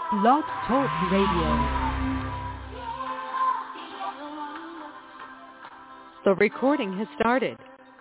Blog Talk Radio. The recording has started.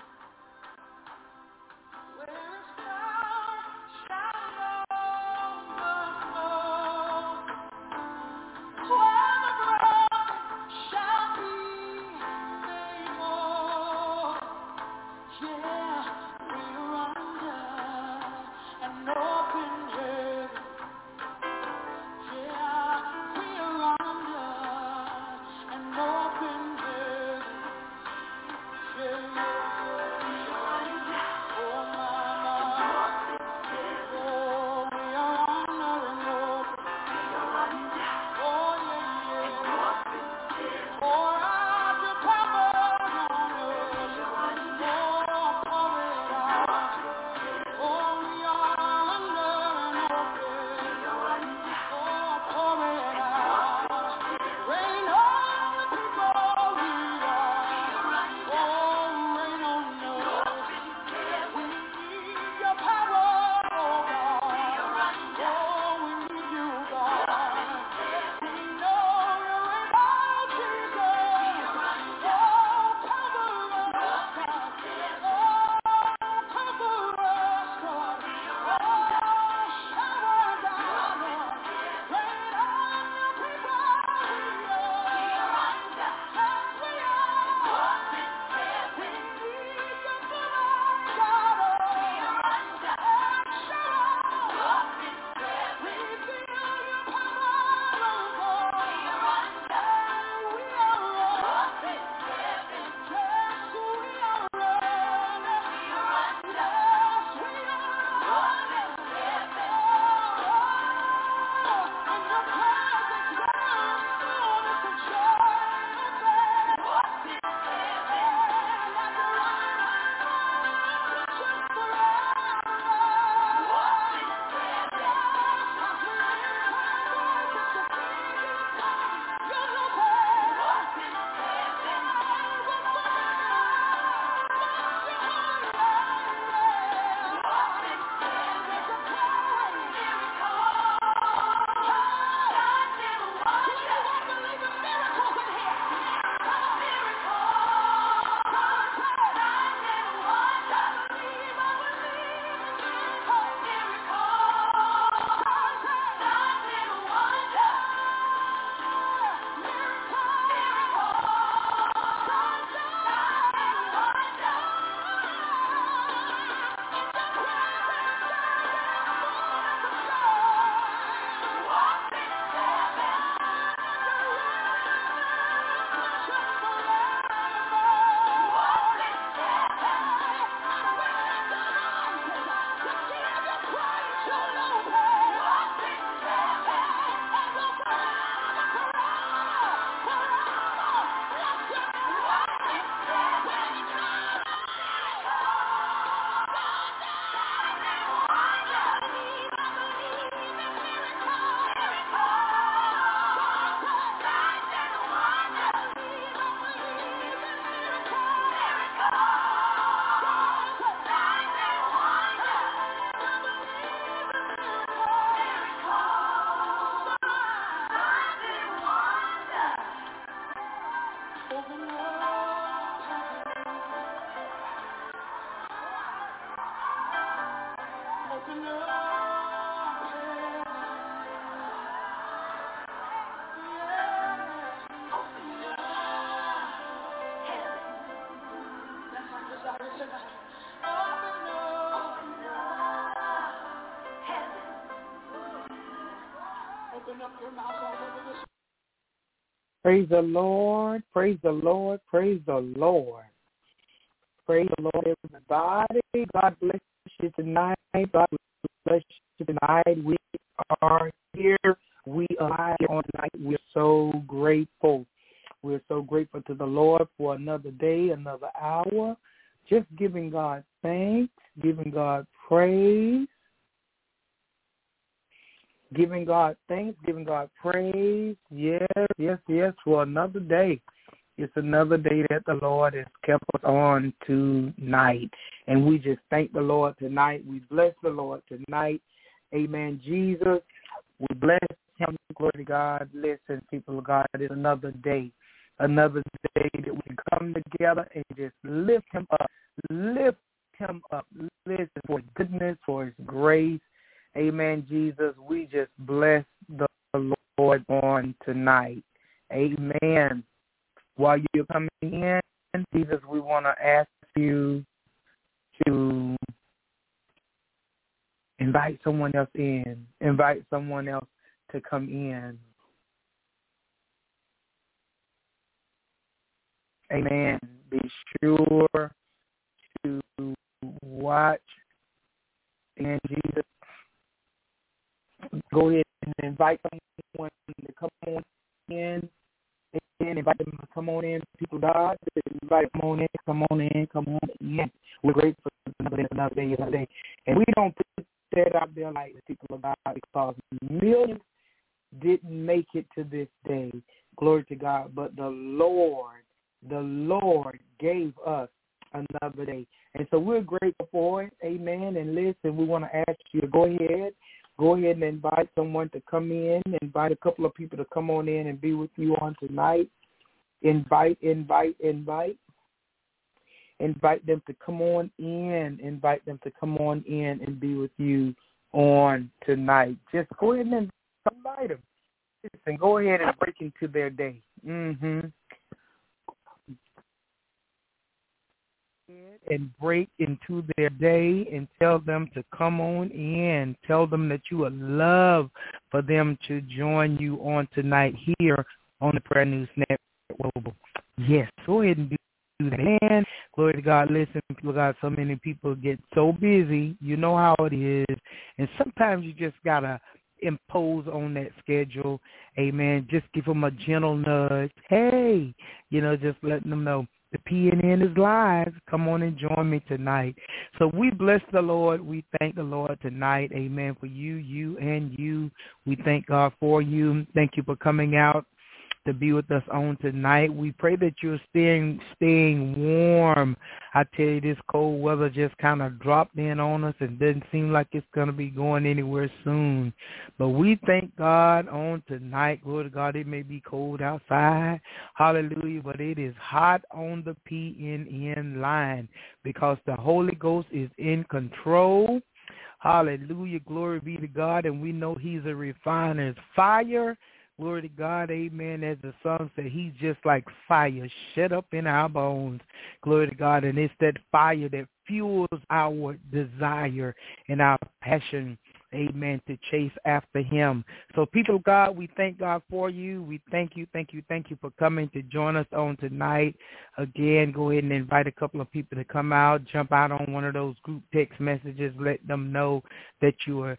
Praise the Lord, praise the Lord, praise the Lord. Praise the Lord, everybody. God bless you tonight. God bless you tonight. We are here. We are here on tonight. We're so grateful. We're so grateful to the Lord for another day, another hour. Just giving God thanks, giving God praise. Giving God thanks, giving God praise. Yes, for another day. It's another day that the Lord has kept us on tonight. And we just thank the Lord tonight. We bless the Lord tonight. Amen, Jesus. We bless him. Glory to God. Listen, people of God, it's another day that we can come together and just lift him up. Lift him up. Listen, for his goodness, for his grace. Amen, Jesus. We just bless the Lord on tonight. Amen. While you're coming in, Jesus, we want to ask you to invite someone else in. Invite someone else to come in. Amen. Be sure to watch. And Jesus, go ahead and invite someone to come on in. And invite them to come on in, people of God. Invite them on in, come on in. We're grateful for another day. And we don't put that out there like the people of God because millions didn't make it to this day. Glory to God. But the Lord gave us another day. And so we're grateful for it. Amen. And listen, we want to ask you to go ahead and invite someone to come in. Invite a couple of people to come on in and be with you on tonight. Invite them to come on in. Invite them to come on in and be with you on tonight. Just go ahead and invite them. Listen, go ahead and break into their day. And break into their day and tell them to come on in. Tell them that you would love for them to join you on tonight here on the Prayer News Network. Yes, go ahead and do that. And glory to God. Listen, people got so many people get so busy. You know how it is. And sometimes you just got to impose on that schedule. Amen. Just give them a gentle nudge. Hey, just letting them know. The PNN is live. Come on and join me tonight. So we bless the Lord. We thank the Lord tonight. Amen. For you, and you. We thank God for you. Thank you for coming out to be with us on tonight. We pray that you're staying warm. I tell you, this cold weather just kind of dropped in on us and doesn't seem like it's going to be going anywhere soon. But we thank God on tonight. Glory to God, it may be cold outside. Hallelujah. But it is hot on the PNN line because the Holy Ghost is in control. Hallelujah. Glory be to God. And we know he's a refiner's fire. Glory to God, amen. As the song said, he's just like fire shut up in our bones. Glory to God. And it's that fire that fuels our desire and our passion, amen, to chase after him. So people of God, we thank God for you. We thank you for coming to join us on tonight. Again, go ahead and invite a couple of people to come out, jump out on one of those group text messages, let them know that you are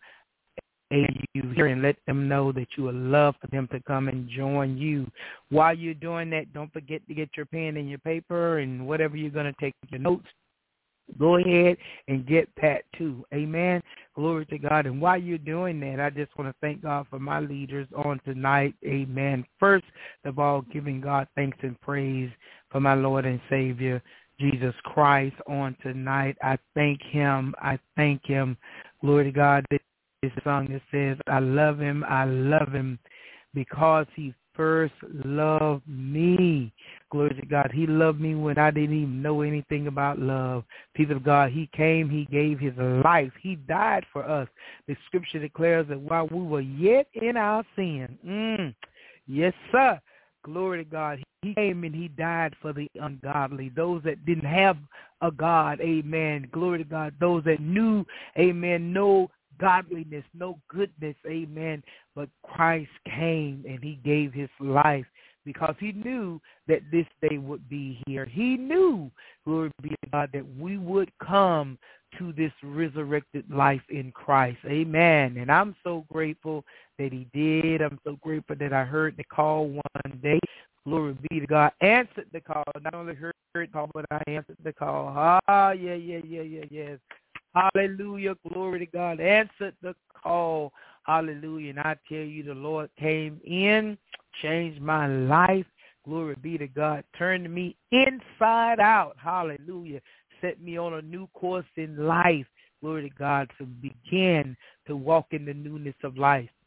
here and let them know that you would love for them to come and join you. While you're doing that, don't forget to get your pen and your paper and whatever you're going to take your notes. Go ahead and get that too. Amen. Glory to God. And while you're doing that, I just want to thank God for my leaders on tonight. Amen. First of all, giving God thanks and praise for my Lord and Savior, Jesus Christ, on tonight. I thank him. Glory to God. This song that says, I love him because he first loved me. Glory to God. He loved me when I didn't even know anything about love. People of God, he came, he gave his life. He died for us. The scripture declares that while we were yet in our sin, yes, sir, glory to God, he came and he died for the ungodly, those that didn't have a God, amen. Glory to God, those that knew, amen, no godliness, no goodness, amen. But Christ came and he gave his life because he knew that this day would be here. He knew, glory be to God, that we would come to this resurrected life in Christ. Amen. And I'm so grateful that he did. I'm so grateful that I heard the call one day. Glory be to God. Answered the call. Not only heard the call, but I answered the call. Yes. Hallelujah. Glory to God. Answered the call. Hallelujah. And I tell you, the Lord came in, changed my life. Glory be to God. Turned me inside out. Hallelujah. Set me on a new course in life. Glory to God, to begin to walk in the newness of life.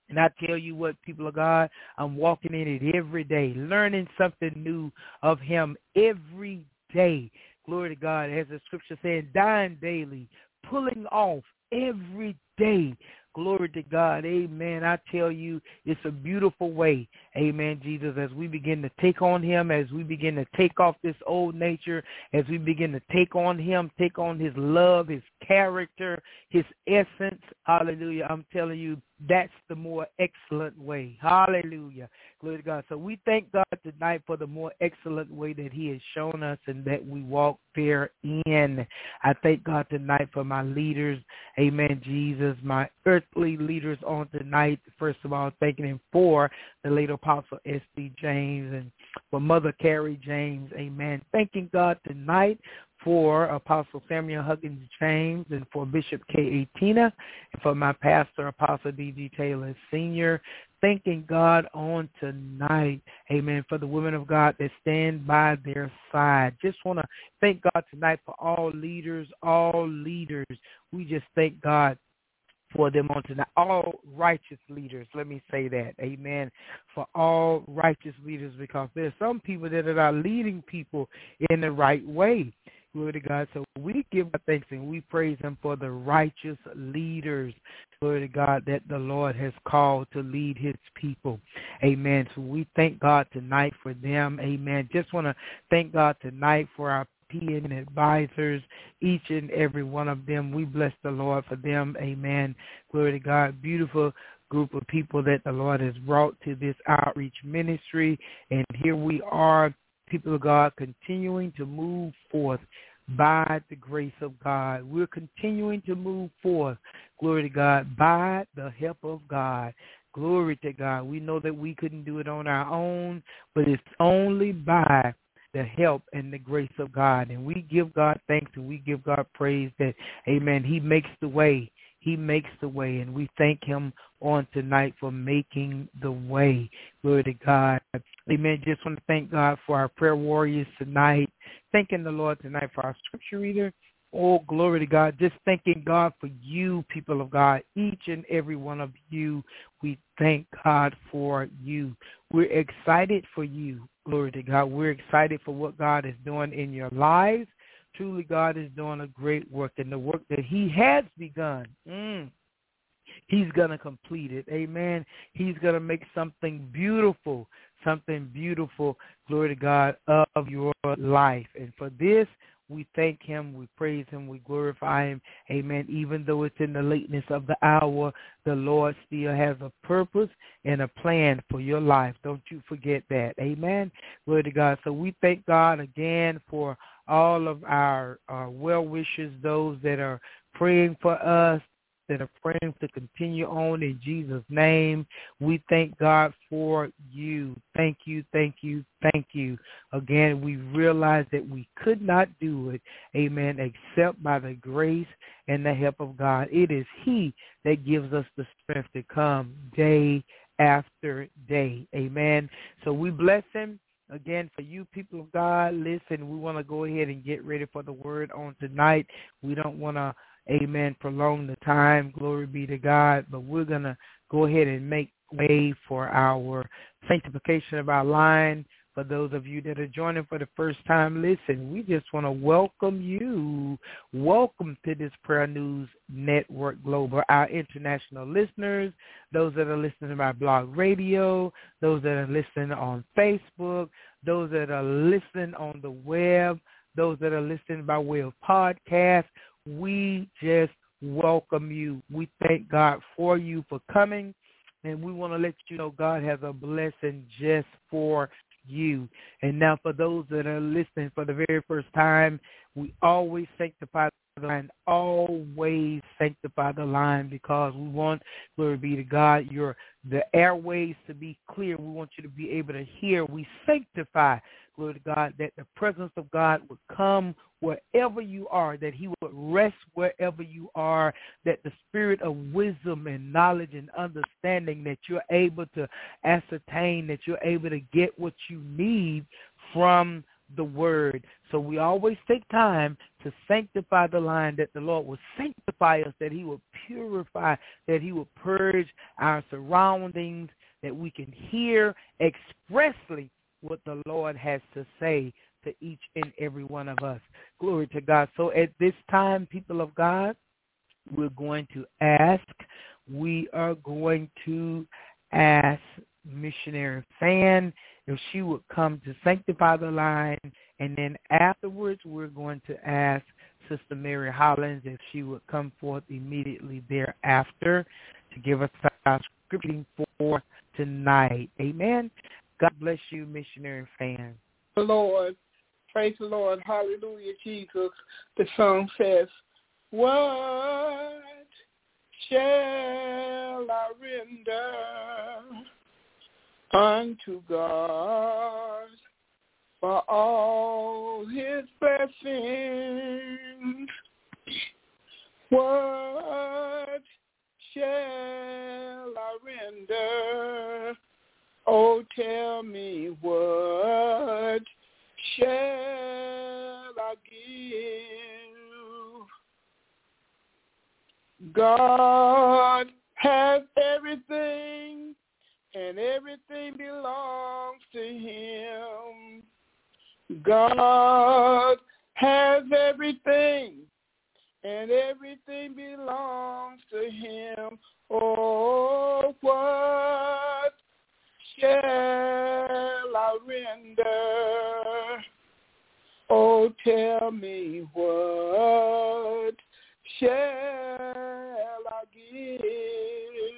And I tell you what, people of God, I'm walking in it every day, learning something new of him every day. Glory to God. As the scripture said, dying daily, pulling off every day. Glory to God. Amen. I tell you, it's a beautiful way. Amen, Jesus, as we begin to take on him, as we begin to take off this old nature, as we begin to take on him, take on his love, his character, his essence. Hallelujah. I'm telling you, that's the more excellent way. Hallelujah. Glory to God. So we thank God tonight for the more excellent way that he has shown us and that we walk therein. I thank God tonight for my leaders. Amen, Jesus, my earthly leaders on tonight. First of all, thanking him for the late Apostle S.D. James and for Mother Carrie James. Amen. Thanking God tonight for Apostle Samuel Huggins James and for Bishop K.A. Tina and for my pastor, Apostle D.G. Taylor Sr. Thanking God on tonight, amen, for the women of God that stand by their side. Just want to thank God tonight for all leaders, all leaders. We just thank God for them on tonight. All righteous leaders, let me say that, amen, for all righteous leaders, because there's some people that are leading people in the right way. Glory to God. So we give God thanks and we praise him for the righteous leaders, glory to God, that the Lord has called to lead his people. Amen. So we thank God tonight for them. Amen. Just want to thank God tonight for our PN advisors, each and every one of them. We bless the Lord for them. Amen. Glory to God. Beautiful group of people that the Lord has brought to this outreach ministry. And here we are, people of God, continuing to move forth by the grace of God. We're continuing to move forth, glory to God, by the help of God. Glory to God. We know that we couldn't do it on our own, but it's only by the help and the grace of God. And we give God thanks and we give God praise that, amen, he makes the way. He makes the way, and we thank him on tonight for making the way. Glory to God. Amen. Just want to thank God for our prayer warriors tonight. Thanking the Lord tonight for our scripture reader. Oh, glory to God. Just thanking God for you, people of God, each and every one of you. We thank God for you. We're excited for you. Glory to God. We're excited for what God is doing in your lives. Truly, God is doing a great work, and the work that he has begun, he's going to complete it. Amen. He's going to make something beautiful, glory to God, of your life. And for this, we thank him, we praise him, we glorify him. Amen. Even though it's in the lateness of the hour, the Lord still has a purpose and a plan for your life. Don't you forget that. Amen. Glory to God. So we thank God again for all of our well-wishers, those that are praying for us, that are praying to continue on in Jesus' name. We thank God for you. Thank you, thank you, thank you. Again, we realize that we could not do it, amen, except by the grace and the help of God. It is he that gives us the strength to come day after day, amen. So we bless him. Again, for you people of God, listen, we want to go ahead and get ready for the word on tonight. We don't want to, amen, prolong the time. Glory be to God. But we're going to go ahead and make way for our sanctification of our line. For those of you that are joining for the first time, listen, we just want to welcome you. Welcome to this Prayer News Network Global, our international listeners, those that are listening by blog radio, those that are listening on Facebook, those that are listening on the web, those that are listening by way of podcast. We just welcome you. We thank God for you for coming, and we want to let you know God has a blessing just for you. And now for those that are listening for the very first time, we always sanctify the line, always sanctify the line, because we want, glory be to God, the airways to be clear. We want you to be able to hear. We sanctify, glory to God, that the presence of God would come wherever you are, that he would rest wherever you are, that the spirit of wisdom and knowledge and understanding, that you're able to ascertain, that you're able to get what you need from the word. So we always take time to sanctify the line, that the Lord will sanctify us, that he will purify, that he will purge our surroundings, that we can hear expressly what the Lord has to say to each and every one of us. Glory to God. So at this time, people of God, we are going to ask Missionary Fan if she would come to sanctify the line, and then afterwards we're going to ask Sister Mary Hollins if she would come forth immediately thereafter to give us our scripture for tonight. Amen. God bless you, Missionary Fan. The Lord. Praise the Lord. Hallelujah, Jesus. The song says, what shall I render unto God for all his blessings? What shall I render? Oh, tell me, what shall I give? God has everything, and everything belongs to him. God has everything, and everything belongs to him. Oh, what shall I render? Oh, tell me, what shall I give?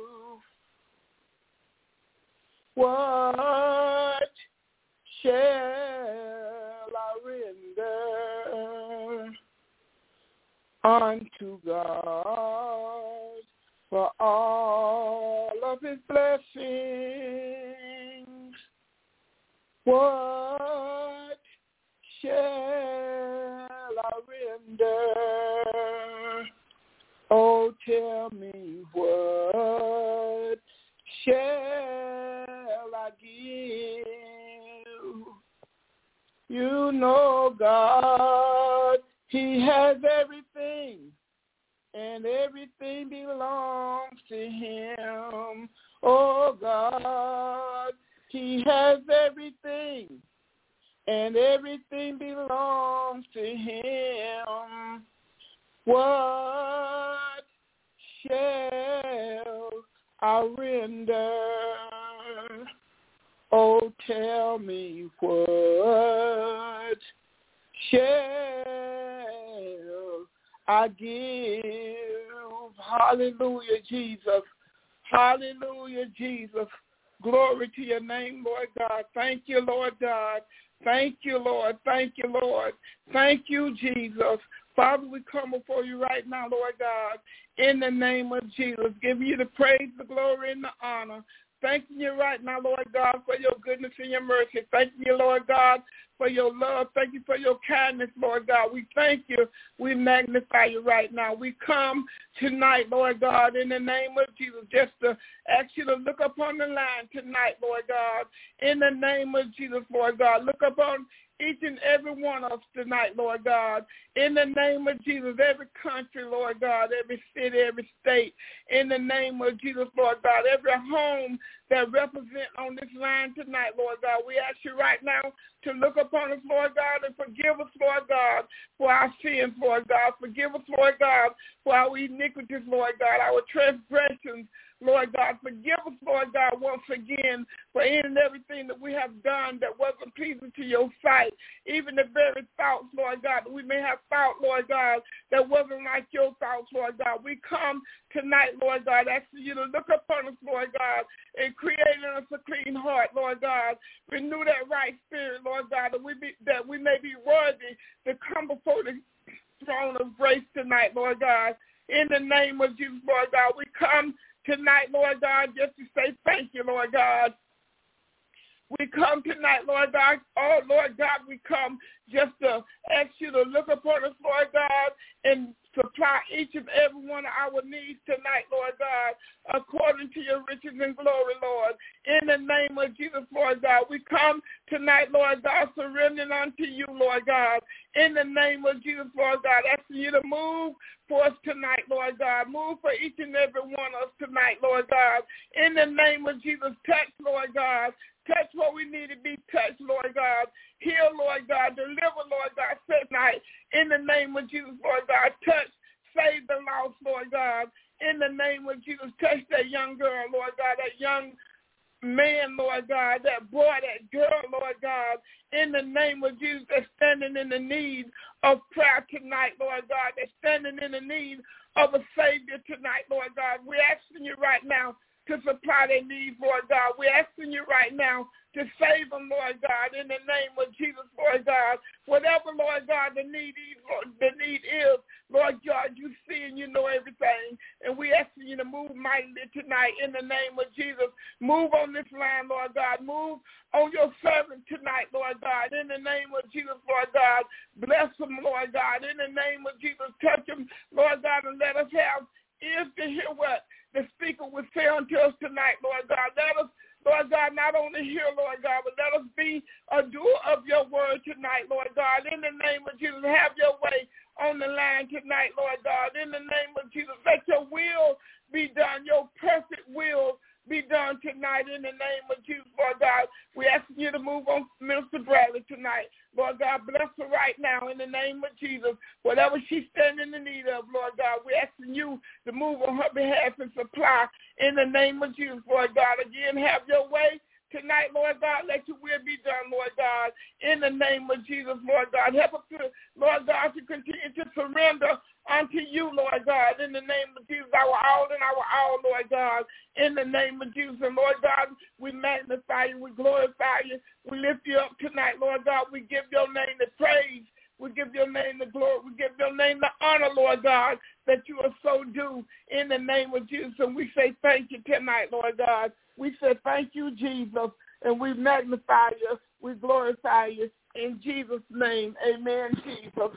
What shall I render unto God for all of his blessings? What shall I render? Oh, tell me, what shall I give? You know God, he has everything, and everything belongs to him. Oh, God, he has everything, and everything belongs to him. What shall I render? Oh, tell me, what shall I give? Hallelujah, Jesus. Hallelujah, Jesus. Glory to your name, Lord God. Thank you, Lord God. Thank you, Lord. Thank you, Lord. Thank you, Jesus. Father, we come before you right now, Lord God, in the name of Jesus, giving you the praise, the glory, and the honor. Thanking you right now, Lord God, for your goodness and your mercy. Thanking you, Lord God, for your love. Thank you for your kindness, Lord God. We thank you. We magnify you right now. We come tonight, Lord God, in the name of Jesus, just to ask you to look upon the line tonight, Lord God, in the name of Jesus, Lord God. Look upon each and every one of us tonight, Lord God, in the name of Jesus, every country, Lord God, every city, every state, in the name of Jesus, Lord God, every home that represent on this line tonight, Lord God. We ask you right now to look upon us, Lord God, and forgive us, Lord God, for our sins, Lord God. Forgive us, Lord God, for our iniquities, Lord God, our transgressions, Lord God. Forgive us, Lord God, once again for any and everything that we have done that wasn't pleasing to your sight. Even the very thoughts, Lord God, that we may have thought, Lord God, that wasn't like your thoughts, Lord God. We come tonight, Lord God, asking you to look upon us, Lord God, and create in us a clean heart, Lord God. Renew that right spirit, Lord God, that we may be worthy to come before the throne of grace tonight, Lord God. In the name of Jesus, Lord God, we come tonight, Lord God, just to say thank you, Lord God. We come tonight, Lord God. Oh, Lord God, we come just to ask you to look upon us, Lord God, and supply each and every one of our needs tonight, Lord God, according to your riches and glory, Lord. In the name of Jesus, Lord God, we come tonight, Lord God, surrendering unto you, Lord God. in the name of Jesus, Lord God. Asking you to move for us tonight, Lord God. Move for each and every one of us tonight, Lord God. In the name of Jesus, touch, Lord God. Touch what we need to be touched, Lord God. Heal, Lord God. Deliver, Lord God. Set tonight. In the name of Jesus, Lord God. Touch, save the lost, Lord God. In the name of Jesus, touch that young girl, Lord God, that young man, Lord God, that boy, that girl, Lord God, in the name of Jesus, that's standing in the need of prayer tonight, Lord God, that's standing in the need of a Savior tonight, Lord God. We're asking you right now to supply their needs, Lord God. We're asking you right now to save them, Lord God, in the name of Jesus, Lord God. Whatever, Lord God, the need is, Lord God, you see and you know everything. And we asking you to move mightily tonight in the name of Jesus. Move on this land, Lord God. Move on your servant tonight, Lord God, in the name of Jesus, Lord God. Bless them, Lord God, in the name of Jesus. Touch them, Lord God, and let us have ears to hear what the speaker was saying to us tonight, Lord God. Let us, Lord God, not only hear, Lord God, but let us be a doer of your word tonight, Lord God. In the name of Jesus, have your way on the line tonight, Lord God. In the name of Jesus, let your will be done, your perfect will be done tonight in the name of Jesus, Lord God. We ask you to move on Minister Bradley tonight. Lord God, bless her right now in the name of Jesus. Whatever she's standing in need of, Lord God, we're asking you to move on her behalf and supply in the name of Jesus, Lord God. Again, have your way tonight, Lord God. Let your will be done, Lord God, in the name of Jesus, Lord God. Help us to, Lord God, to continue to surrender unto you, Lord God, in the name of Jesus, our all and our all, Lord God, in the name of Jesus. And Lord God, we magnify you, we glorify you, we lift you up tonight, Lord God. We give your name the praise, we give your name the glory, we give your name the honor, Lord God, that you are so due in the name of Jesus. And we say thank you tonight, Lord God. We say thank you, Jesus, and we magnify you, we glorify you in Jesus' name. Amen, Jesus.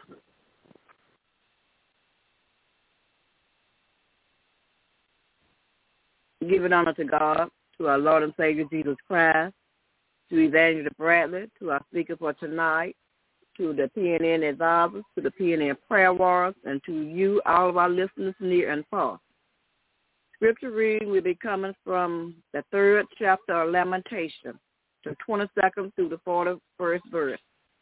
Giving honor to God, to our Lord and Savior Jesus Christ, to Evangelist Bradley, to our speaker for tonight, to the PNN advisors, to the PNN prayer warriors, and to you, all of our listeners near and far. Scripture reading will be coming from the 3rd chapter of Lamentation, the 22nd through the 41st verse.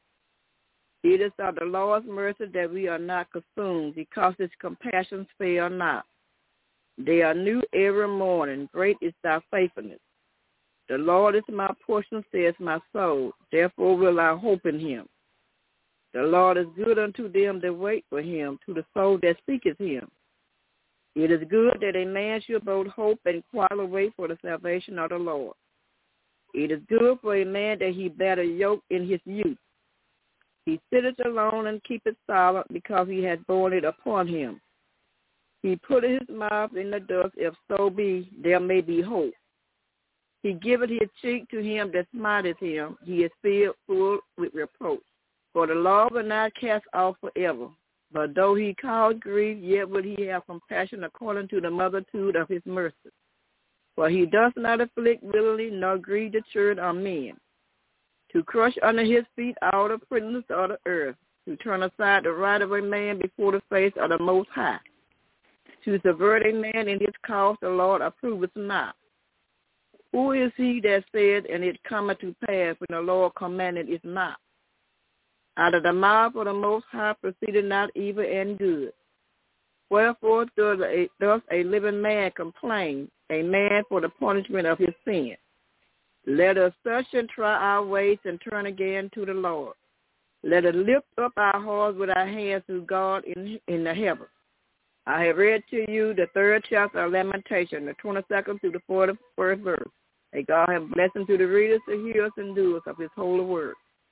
It is of the Lord's mercy that we are not consumed, because his compassions fail not. They are new every morning. Great is thy faithfulness. The Lord is my portion, says my soul. Therefore will I hope in him. The Lord is good unto them that wait for him, to the soul that seeketh him. It is good that a man should both hope and quietly wait for the salvation of the Lord. It is good for a man that he bear a yoke in his youth. He sitteth alone and keepeth silent, because he hath borne it upon him. He putteth his mouth in the dust, if so be there may be hope. He giveth his cheek to him that smiteth him. He is filled full with reproach. For the Lord will not cast off forever. But though he cause grief, yet will he have compassion according to the multitude of his mercy. For he doth not afflict willingly, nor grieve the children of men. To crush under his feet all the princes of the earth, to turn aside the right of a man before the face of the Most High. To subvert a man in his cause, the Lord approveth not. Who is he that said, and it cometh to pass, when the Lord commanded it not? Out of the mouth of the Most High proceeded not evil and good. Wherefore does a living man complain, a man for the punishment of his sin? Let us search and try our ways, and turn again to the Lord. Let us lift up our hearts with our hands to God in the heavens. I have read to you the 3rd chapter of Lamentation, the 22nd through the 41st verse. May God have blessing to the readers, the hearers, and doers of his holy word.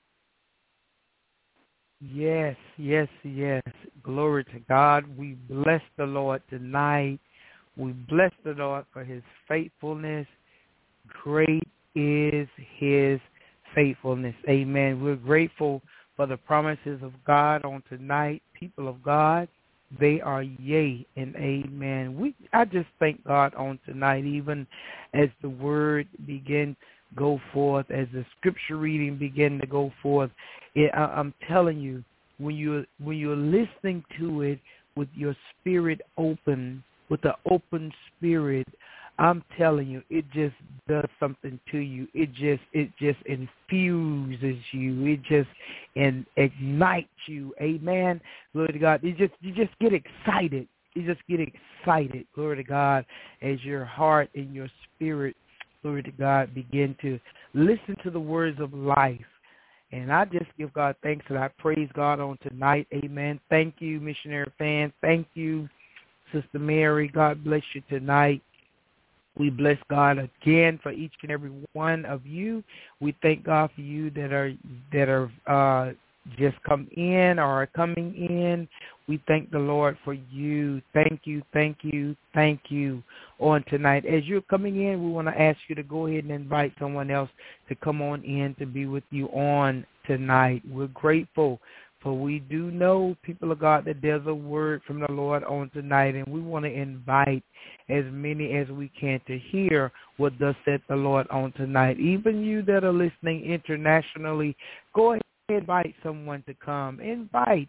Yes, yes, yes. Glory to God. We bless the Lord tonight. We bless the Lord for his faithfulness. Great is his faithfulness. Amen. We're grateful for the promises of God on tonight. People of God, they are yea and amen. I just thank God on tonight, even as the word begin go forth, as the scripture reading begin to go forth. I'm telling you, when you're listening to it with your spirit open, with an open spirit, I'm telling you, it just does something to you. It just infuses you. It just ignites you. Amen. Glory to God. You just get excited. You just get excited. Glory to God, as your heart and your spirit, glory to God, begin to listen to the words of life. And I just give God thanks and I praise God on tonight. Amen. Thank you, missionary fans. Thank you, Sister Mary. God bless you tonight. We bless God again for each and every one of you. We thank God for you that are just come in or are coming in. We thank the Lord for you. Thank you, thank you, thank you on tonight. As you're coming in, we want to ask you to go ahead and invite someone else to come on in to be with you on tonight. We're grateful. For we do know, people of God, that there's a word from the Lord on tonight, and we want to invite as many as we can to hear what thus said the Lord on tonight. Even you that are listening internationally, go ahead and invite someone to come. Invite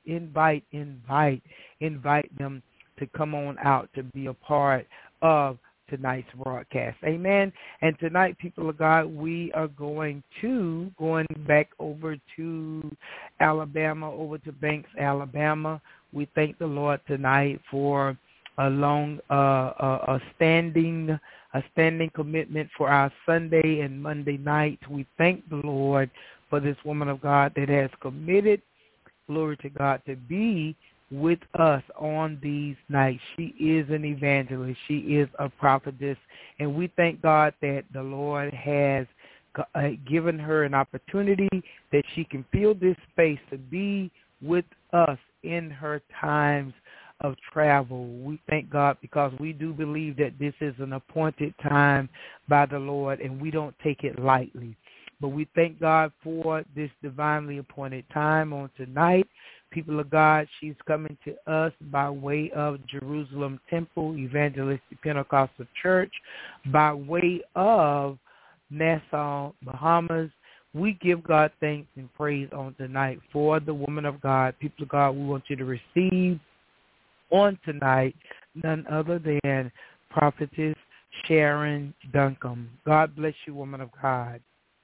them to come on out to be a part of tonight's broadcast. Amen. And tonight, people of God, we are going back over to Alabama, over to Banks, Alabama. We thank the Lord tonight for a standing commitment for our Sunday and Monday nights. We thank the Lord for this woman of God that has committed, glory to God, to be with us on these nights. She is an evangelist. She is a prophetess. And we thank God that the Lord has given her an opportunity that she can fill this space to be with us in her times of travel. We thank God because we do believe that this is an appointed time by the Lord, and we don't take it lightly. But we thank God for this divinely appointed time on tonight. People of God, she's coming to us by way of Jerusalem Temple Evangelistic Pentecostal Church, by way of Nassau, Bahamas. We give God thanks and praise on tonight for the woman of God. People of God, we want you to receive on tonight none other than Prophetess Sharon Duncombe. God bless you, woman of God.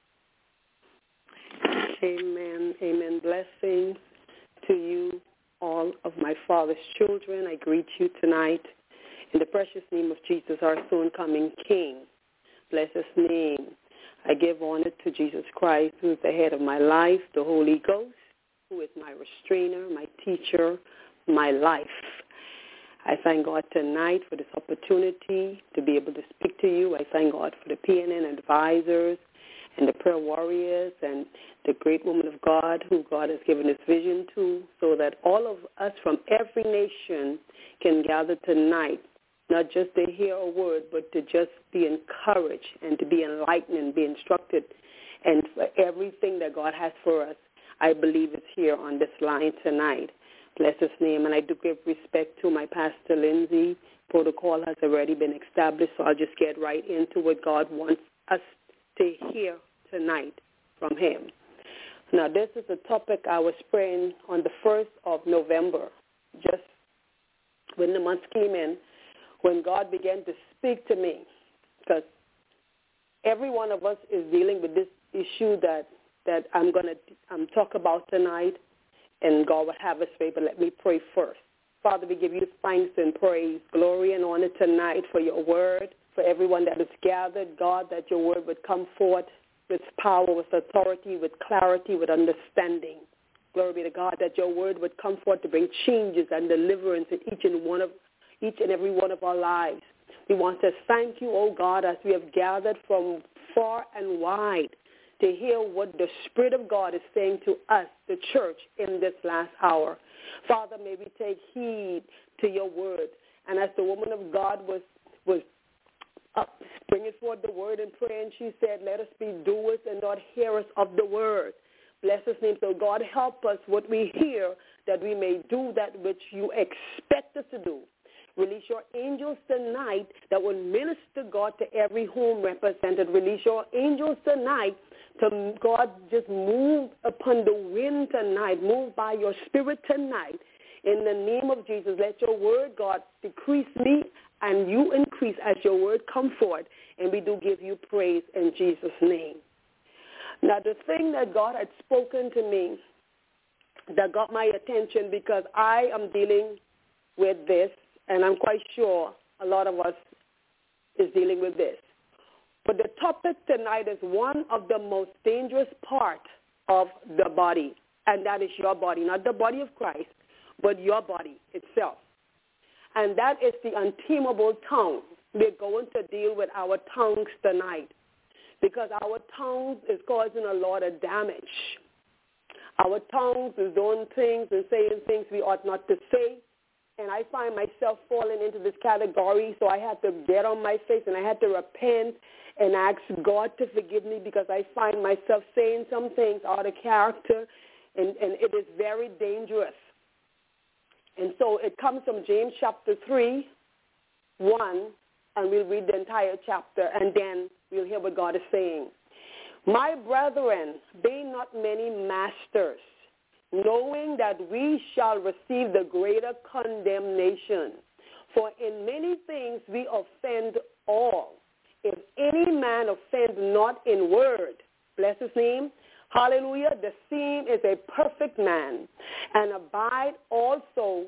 Amen. Amen. Blessings to you, all of my Father's children. I greet you tonight in the precious name of Jesus, our soon-coming King. Bless his name. I give honor to Jesus Christ, who is the head of my life, the Holy Ghost, who is my restrainer, my teacher, my life. I thank God tonight for this opportunity to be able to speak to you. I thank God for the PNN advisors and the prayer warriors and the great woman of God who God has given this vision to, so that all of us from every nation can gather tonight, not just to hear a word, but to just be encouraged and to be enlightened and be instructed. And for everything that God has for us, I believe it's here on this line tonight. Bless his name. And I do give respect to my Pastor Lindsay. Protocol has already been established, so I'll just get right into what God wants us to hear tonight from him. Now, this is a topic I was praying on the 1st of November, just when the month came in, when God began to speak to me, because every one of us is dealing with this issue that I'm going to talk about tonight, and God will have us way, but let me pray first. Father, we give you thanks and praise, glory and honor tonight for your word, for everyone that is gathered, God, that your word would come forth with power, with authority, with clarity, with understanding. Glory be to God, that your word would come forth to bring changes and deliverance in each and every one of our lives. We want to thank you, oh God, as we have gathered from far and wide to hear what the Spirit of God is saying to us, the church, in this last hour. Father, may we take heed to your word. And as the woman of God was bringing forth the word in prayer, and she said, let us be doers and not hearers of the word. Bless his name. So God, help us what we hear, that we may do that which you expect us to do. Release your angels tonight that will minister, God, to every home represented. Release your angels tonight to, God, just move upon the wind tonight. Move by your spirit tonight. In the name of Jesus, let your word, God, decrease me and you increase as your word come forth. And we do give you praise in Jesus' name. Now, the thing that God had spoken to me that got my attention, because I am dealing with this, and I'm quite sure a lot of us is dealing with this. But the topic tonight is one of the most dangerous parts of the body, and that is your body, not the body of Christ, but your body itself. And that is the untamable tongue. We're going to deal with our tongues tonight because our tongues is causing a lot of damage. Our tongues is doing things and saying things we ought not to say. And I find myself falling into this category, so I had to get on my face and I had to repent and ask God to forgive me because I find myself saying some things out of character, and it is very dangerous. And so it comes from James chapter 3, 1, and we'll read the entire chapter, and then we'll hear what God is saying. My brethren, be not many masters, knowing that we shall receive the greater condemnation. For in many things we offend all. If any man offend not in word, bless his name, hallelujah, the same is a perfect man, and abide also,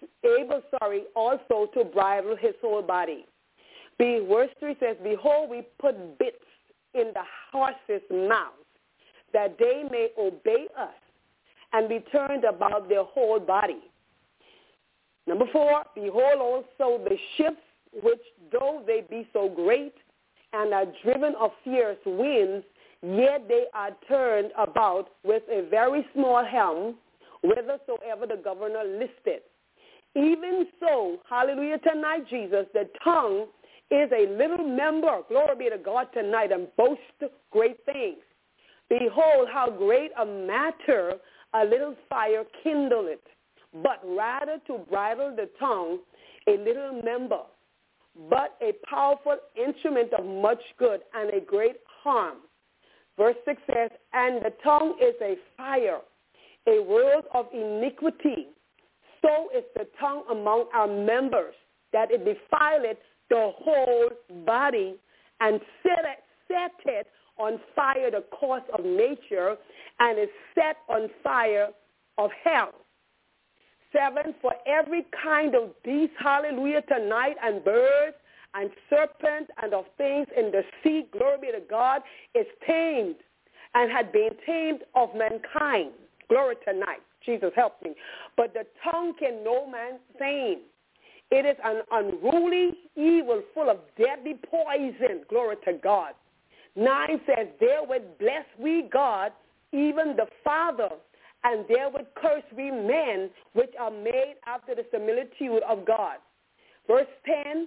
also to bridle his whole body. Verse 3 says, behold, we put bits in the horses' mouths, that they may obey us, and be turned about their whole body. Number 4, behold also the ships, which though they be so great, and are driven of fierce winds, yet they are turned about with a very small helm, whithersoever the governor listeth. Even so, hallelujah tonight, Jesus, the tongue is a little member, glory be to God tonight, and boast great things. Behold, how great a matter a little fire kindleth, but rather to bridle the tongue, a little member, but a powerful instrument of much good and a great harm. Verse 6 says, and the tongue is a fire, a world of iniquity. So is the tongue among our members, that it defileth the whole body, and set it on fire the course of nature, and is set on fire of hell. 7, for every kind of beast, hallelujah, tonight, and birds, and serpents, and of things in the sea, glory be to God, is tamed, and had been tamed of mankind. Glory tonight. Jesus, help me. But the tongue can no man tame. It is an unruly evil full of deadly poison. Glory to God. 9 says, therewith bless we God, even the Father, and therewith curse we men, which are made after the similitude of God. Verse 10,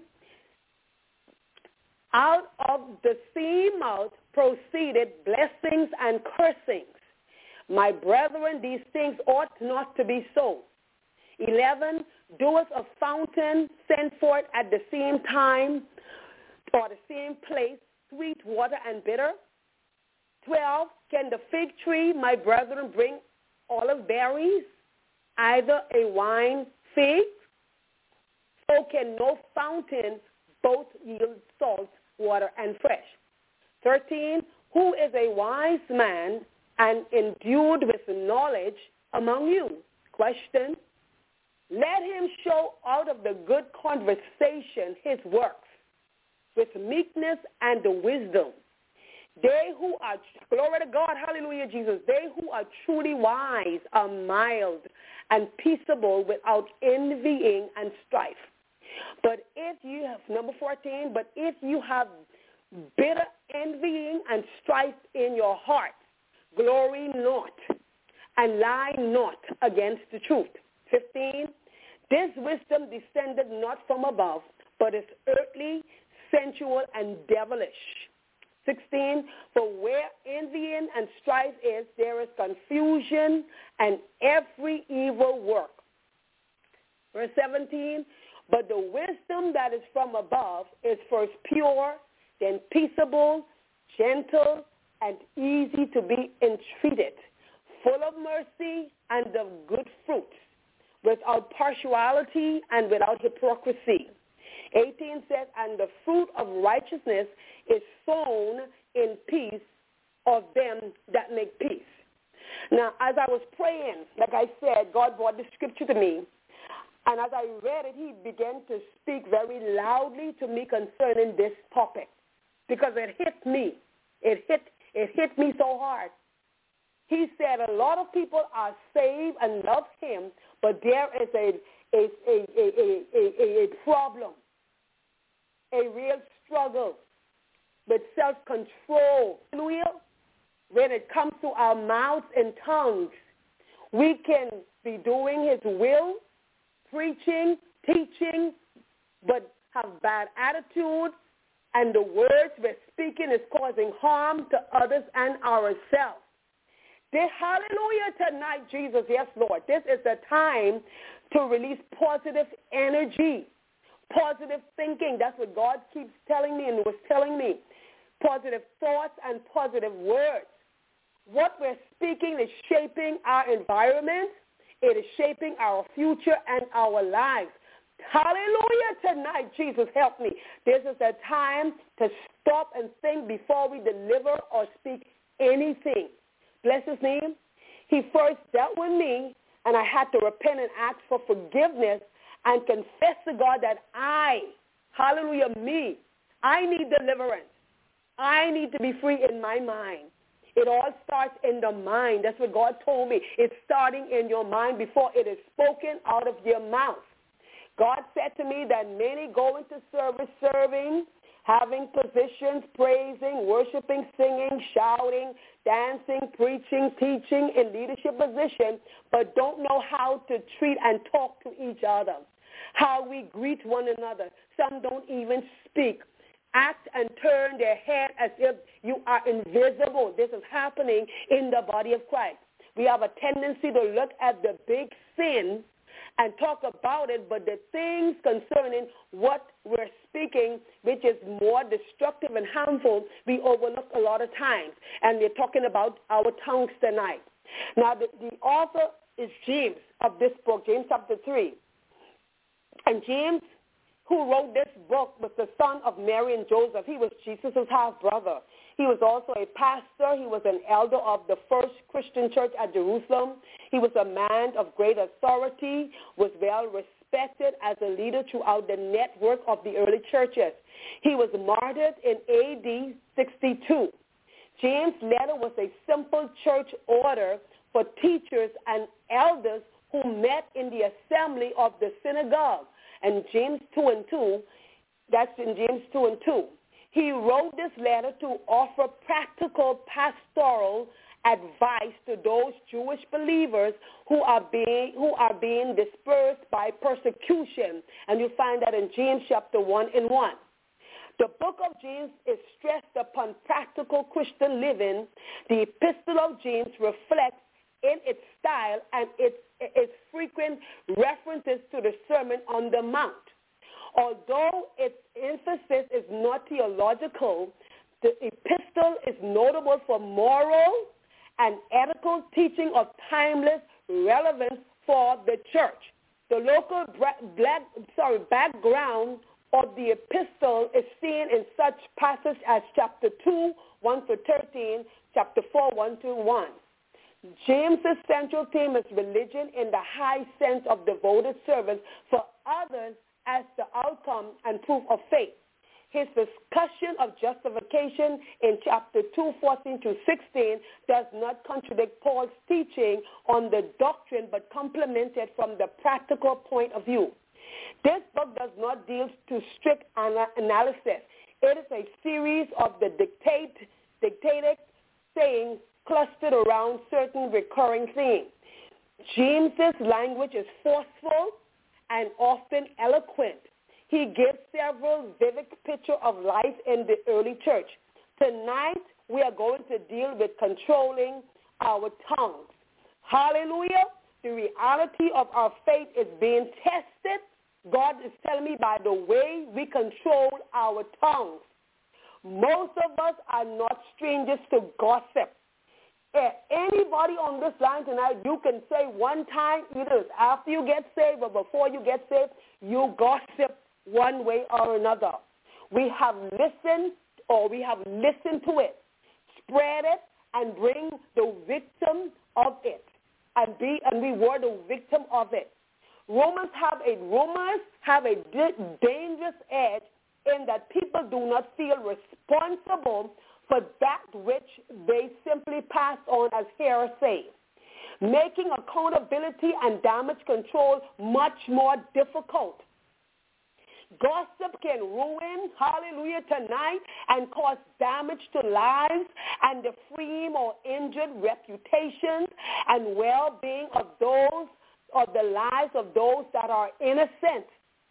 out of the same mouth proceeded blessings and cursings. My brethren, these things ought not to be so. 11, doers of fountain send forth at the same time or the same place sweet water and bitter. 12, can the fig tree, my brethren, bring olive berries, either a wine fig? So can no fountain both yield salt, water, and fresh. 13, who is a wise man and endued with knowledge among you? Question, let him show out of the good conversation his works with meekness and the wisdom. They who are, glory to God, hallelujah, Jesus, they who are truly wise are mild and peaceable without envying and strife. But if you have, number 14, but if you have bitter envying and strife in your heart, glory not and lie not against the truth. 15, this wisdom descended not from above, but is earthly, sensual, and devilish. 16, for where envying and strife is, there is confusion and every evil work. Verse 17, but the wisdom that is from above is first pure, then peaceable, gentle, and easy to be entreated, full of mercy and of good fruits, without partiality and without hypocrisy. 18 says, and the fruit of righteousness is sown in peace of them that make peace. Now, as I was praying, like I said, God brought the scripture to me. And as I read it, he began to speak very loudly to me concerning this topic because it hit me. It hit me so hard. He said a lot of people are saved and love him, but there is a problem, a real struggle with self-control. Hallelujah. When it comes to our mouths and tongues, we can be doing his will, preaching, teaching, but have bad attitude, and the words we're speaking is causing harm to others and ourselves. Hallelujah tonight, Jesus. Yes, Lord. This is the time to release positive energy, positive thinking. That's what God keeps telling me and was telling me. Positive thoughts and positive words. What we're speaking is shaping our environment. It is shaping our future and our lives. Hallelujah tonight, Jesus, help me. This is a time to stop and think before we deliver or speak anything. Bless his name. He first dealt with me, and I had to repent and ask for forgiveness and confess to God that I need deliverance. I need to be free in my mind. It all starts in the mind. That's what God told me. It's starting in your mind before it is spoken out of your mouth. God said to me that many go into service serving, having positions, praising, worshiping, singing, shouting, dancing, preaching, teaching in leadership position, but don't know how to treat and talk to each other, how we greet one another. Some don't even speak. Act and turn their head as if you are invisible. This is happening in the body of Christ. We have a tendency to look at the big sin and talk about it, but the things concerning what we're speaking, which is more destructive and harmful, we overlook a lot of times. And we're talking about our tongues tonight. Now, the author is James of this book, James chapter 3. And James, who wrote this book, was the son of Mary and Joseph. He was Jesus' half-brother. He was also a pastor. He was an elder of the first Christian church at Jerusalem. He was a man of great authority, was well respected as a leader throughout the network of the early churches. He was martyred in AD 62. James' letter was a simple church order for teachers and elders who met in the assembly of the synagogue. And James 2:2, that's in James 2:2. He wrote this letter to offer practical pastoral advice to those Jewish believers who are being dispersed by persecution. And you find that in James chapter 1:1. The book of James is stressed upon practical Christian living. The epistle of James reflects in its style and its frequent references to the Sermon on the Mount. Although its emphasis is not theological, the epistle is notable for moral and ethical teaching of timeless relevance for the church. The local background of the epistle is seen in such passages as chapter 2, 1-13, chapter 4, 1-1. James's central theme is religion in the high sense of devoted service for others as the outcome and proof of faith. His discussion of justification in chapter 2, 14-16 does not contradict Paul's teaching on the doctrine, but complements it from the practical point of view. This book does not deal to strict analysis. It is a series of the dictated sayings clustered around certain recurring themes. James's language is forceful and often eloquent. He gives several vivid pictures of life in the early church. Tonight, we are going to deal with controlling our tongues. Hallelujah. The reality of our faith is being tested. God is telling me by the way we control our tongues. Most of us are not strangers to gossip. Anybody on this line tonight, you can say one time, either after you get saved or before you get saved, you gossip one way or another. We have listened to it, spread it, and bring the victim of it, and we were the victim of it. Rumors have a dangerous edge in that people do not feel responsible for that which they simply pass on as hearsay, making accountability and damage control much more difficult. Gossip can ruin, hallelujah, tonight and cause damage to lives and defame or injured reputations and well-being of the lives of those that are innocent.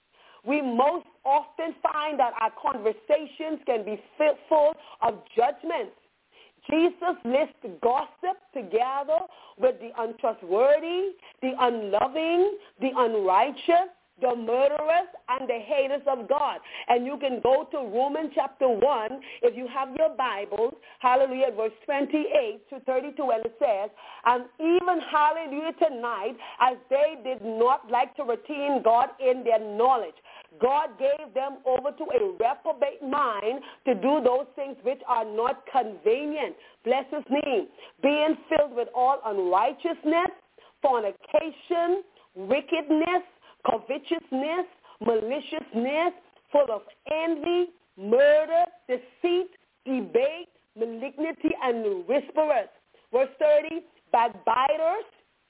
We most often find that our conversations can be full of judgments. Jesus lists gossip together with the untrustworthy, the unloving, the unrighteous, the murderers, and the haters of God. And you can go to Romans chapter 1, if you have your Bibles, hallelujah, verse 28 to 32, and it says, and even, hallelujah, tonight, as they did not like to retain God in their knowledge, God gave them over to a reprobate mind to do those things which are not convenient. Bless his name. Being filled with all unrighteousness, fornication, wickedness, covetousness, maliciousness, full of envy, murder, deceit, debate, malignity, and whisperers. Verse 30, backbiters,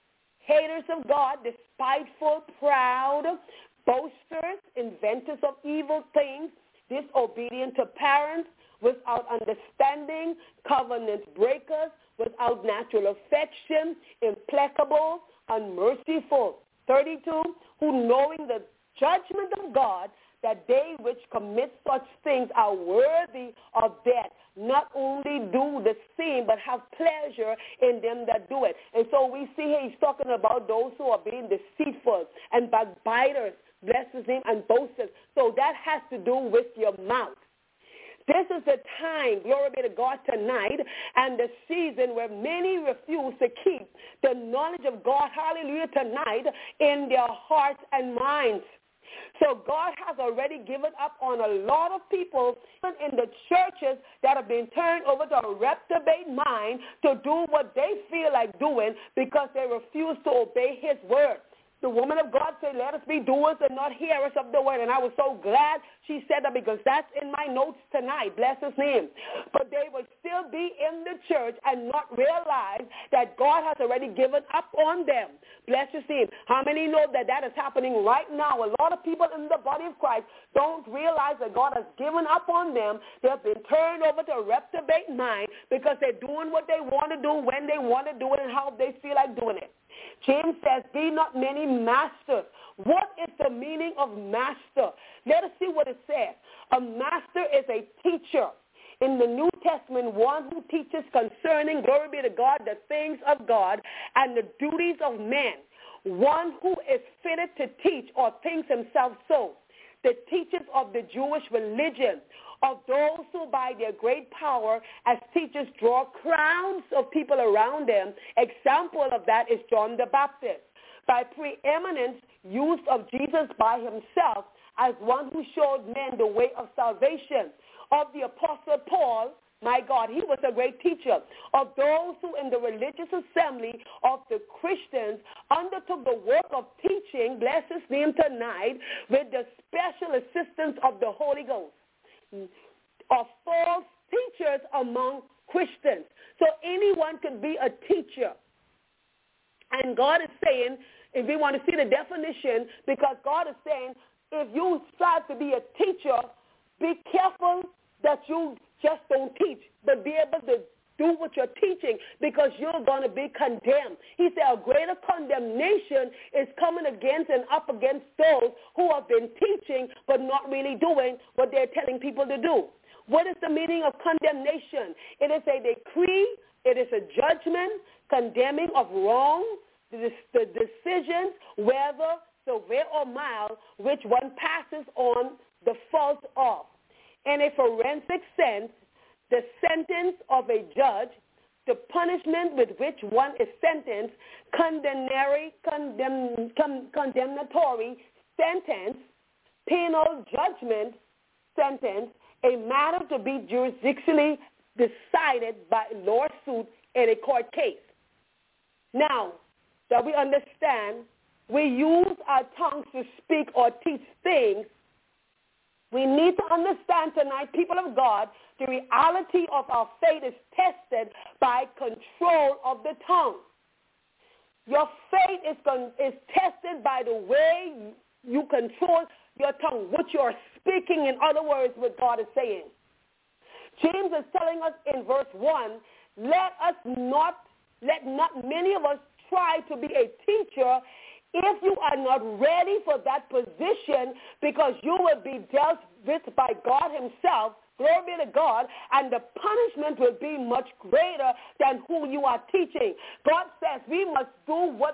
haters of God, despiteful, proud, boasters, inventors of evil things, disobedient to parents, without understanding, covenant breakers, without natural affection, implacable, unmerciful. 32, who knowing the judgment of God, that they which commit such things are worthy of death, not only do the same, but have pleasure in them that do it. And so we see here he's talking about those who are being deceitful and backbiters, bless his name, and boasters. So that has to do with your mouth. This is the time, glory be to God, tonight, and the season where many refuse to keep the knowledge of God, hallelujah, tonight in their hearts and minds. So God has already given up on a lot of people in the churches that have been turned over to a reprobate mind to do what they feel like doing because they refuse to obey his word. The woman of God said, let us be doers and not hearers of the word. And I was so glad she said that because that's in my notes tonight. Bless his name. But they will still be in the church and not realize that God has already given up on them. Bless his name. How many know that that is happening right now? A lot of people in the body of Christ don't realize that God has given up on them. They've been turned over to a reprobate mind because they're doing what they want to do, when they want to do it, and how they feel like doing it. James says, be not many masters. What is the meaning of master? Let us see what it says. A master is a teacher. In the New Testament, one who teaches concerning, glory be to God, the things of God and the duties of men. One who is fitted to teach or thinks himself so. The teachers of the Jewish religion, of those who by their great power as teachers draw crowds of people around them. Example of that is John the Baptist. By preeminence, use of Jesus by himself as one who showed men the way of salvation. Of the Apostle Paul, my God, he was a great teacher. Of those who in the religious assembly of the Christians undertook the work of teaching, bless his name tonight, with the special assistance of the Holy Ghost. Of false teachers among Christians. So anyone could be a teacher. And God is saying, if we want to see the definition, because God is saying, if you strive to be a teacher, be careful that you just don't teach, but be able to do what you're teaching because you're going to be condemned. He said a greater condemnation is coming against and up against those who have been teaching but not really doing what they're telling people to do. What is the meaning of condemnation? It is a decree. It is a judgment, condemning of wrong, the decisions, whether severe or mild, which one passes on the fault of. In a forensic sense, the sentence of a judge, the punishment with which one is sentenced, condemnatory sentence, penal judgment sentence, a matter to be jurisdictionally decided by lawsuit in a court case. Now, that we understand, we use our tongues to speak or teach things. We need to understand tonight, people of God, the reality of our faith is tested by control of the tongue. Your faith is tested by the way you control your tongue, what you're speaking, in other words, what God is saying. James is telling us in verse 1, let not many of us try to be a teacher if you are not ready for that position, because you will be dealt with by God himself, glory be to God, and the punishment will be much greater than who you are teaching. God says we must do what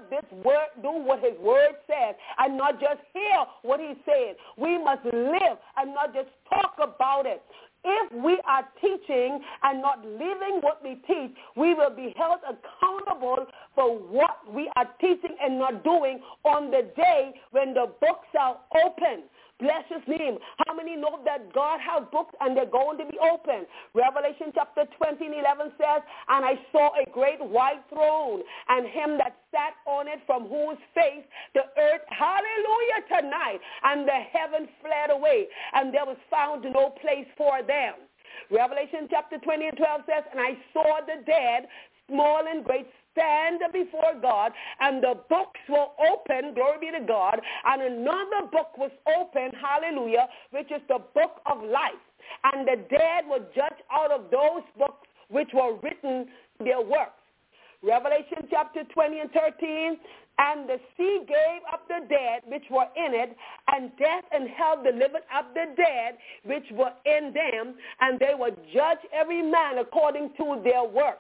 his word says, and not just hear what he's saying. We must live and not just talk about it. If we are teaching and not living what we teach, we will be held accountable for what we are teaching and not doing on the day when the books are open. Bless his name. How many know that God has books and they're going to be open? Revelation chapter 20:11 says, and I saw a great white throne, and him that sat on it, from whose face the earth, hallelujah, tonight, and the heaven fled away, and there was found no place for them. Revelation chapter 20:12 says, and I saw the dead, small and great, stand before God, and the books were open, glory be to God, and another book was open, hallelujah, which is the book of life. And the dead were judged out of those books which were written, their works. Revelation chapter 20:13, and the sea gave up the dead which were in it, and death and hell delivered up the dead which were in them, and they were judged every man according to their works.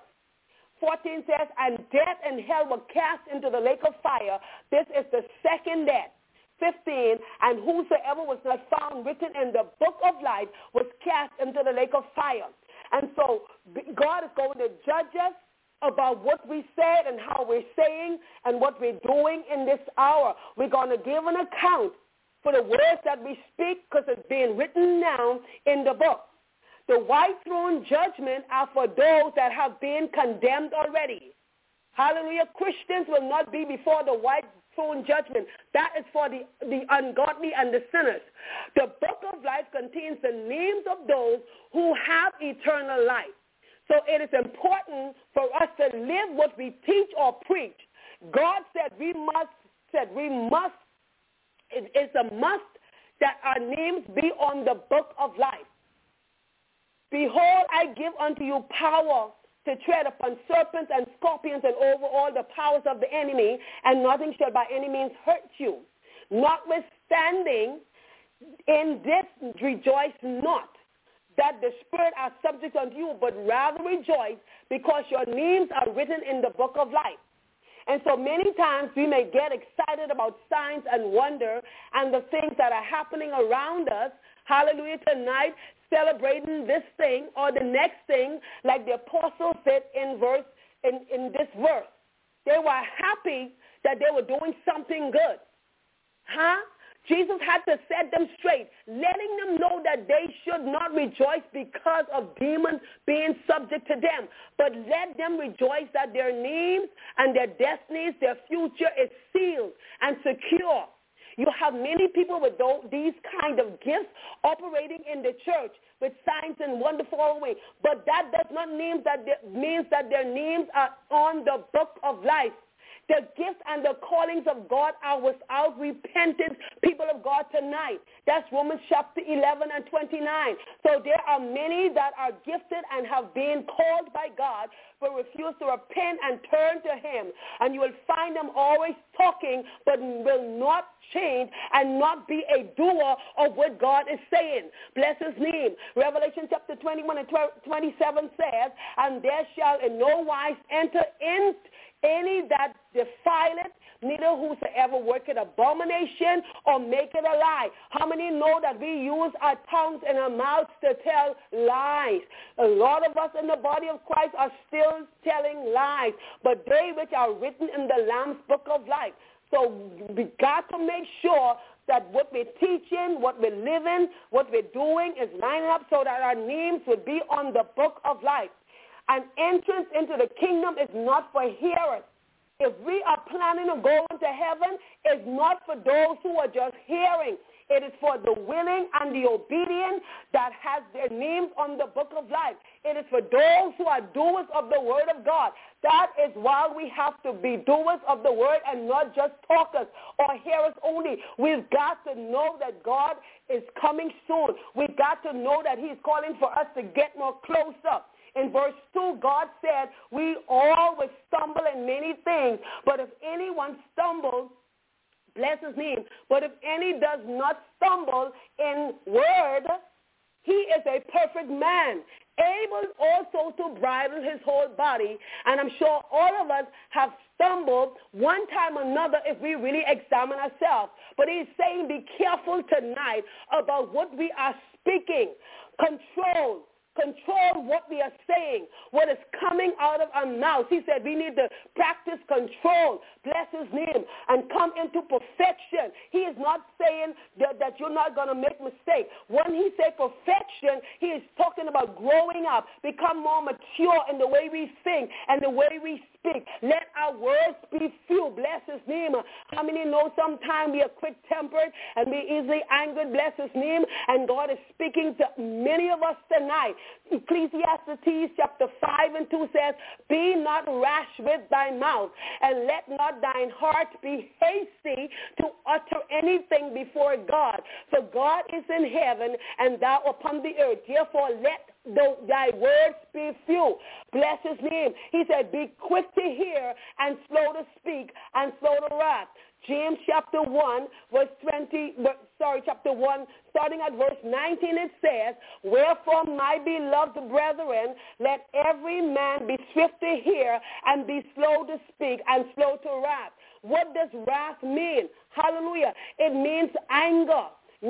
14 says, and death and hell were cast into the lake of fire. This is the second death. 15, and whosoever was not found written in the book of life was cast into the lake of fire. And so God is going to judge us about what we said and how we're saying and what we're doing in this hour. We're going to give an account for the words that we speak, because it's being written down in the book. The white throne judgment are for those that have been condemned already. Hallelujah. Christians will not be before the white throne judgment. That is for the ungodly and the sinners. The book of life contains the names of those who have eternal life. So it is important for us to live what we teach or preach. God said it's a must that our names be on the book of life. Behold, I give unto you power to tread upon serpents and scorpions and over all the powers of the enemy, and nothing shall by any means hurt you. Notwithstanding, in this rejoice not that the Spirit are subject unto you, but rather rejoice because your names are written in the book of life. And so many times we may get excited about signs and wonder and the things that are happening around us. Hallelujah, tonight, celebrating this thing or the next thing, like the apostle said in this verse. They were happy that they were doing something good. Jesus had to set them straight, letting them know that they should not rejoice because of demons being subject to them, but let them rejoice that their names and their destinies, their future is sealed and secure. You have many people with these kind of gifts operating in the church with signs and wonder following, but that does not mean that their names are on the book of life. The gifts and the callings of God are without repentance, people of God, tonight. That's Romans chapter 11 and 29. So there are many that are gifted and have been called by God, but refuse to repent and turn to him. And you will find them always talking, but will not change and not be a doer of what God is saying. Bless his name. Revelation chapter 21 and 27 says, and there shall in no wise enter in any that defile it, neither whosoever worketh abomination or make it a lie. How many know that we use our tongues and our mouths to tell lies? A lot of us in the body of Christ are still telling lies, but they which are written in the Lamb's book of life. So we got to make sure that what we're teaching, what we're living, what we're doing is lining up so that our names would be on the book of life. An entrance into the kingdom is not for hearers. If we are planning to go into heaven, it's not for those who are just hearing. It is for the willing and the obedient that has their names on the book of life. It is for those who are doers of the word of God. That is why we have to be doers of the word and not just talkers or hearers only. We've got to know that God is coming soon. We've got to know that he's calling for us to get more closer. In verse 2, God said, we all will stumble in many things, but if anyone stumbles, bless his name, but if any does not stumble in word, he is a perfect man, able also to bridle his whole body. And I'm sure all of us have stumbled one time or another if we really examine ourselves. But he's saying be careful tonight about what we are speaking. Control what we are saying, what is coming out of our mouths. He said we need to practice control, bless his name, and come into perfection. He is not saying that you're not going to make mistakes. When he said perfection, he is talking about growing up, become more mature in the way we think and the way we speak. Let our words be few, bless his name. How many know sometimes we are quick-tempered and we easily angered, bless his name, and God is speaking to many of us tonight. Ecclesiastes chapter 5 and 2 says, be not rash with thy mouth, and let not thine heart be hasty to utter anything before God. For God is in heaven, and thou upon the earth. Therefore let thy words be few. Bless his name. He said, be quick to hear and slow to speak and slow to wrath. James chapter 1, chapter 1, starting at verse 19, it says, wherefore, my beloved brethren, let every man be swift to hear and be slow to speak and slow to wrath. What does wrath mean? Hallelujah. It means anger, the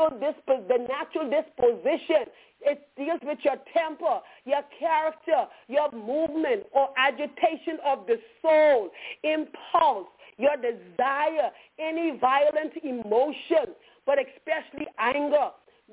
natural disposition. It deals with your temper, your character, your movement or agitation of the soul, impulse, your desire, any violent emotion, but especially anger,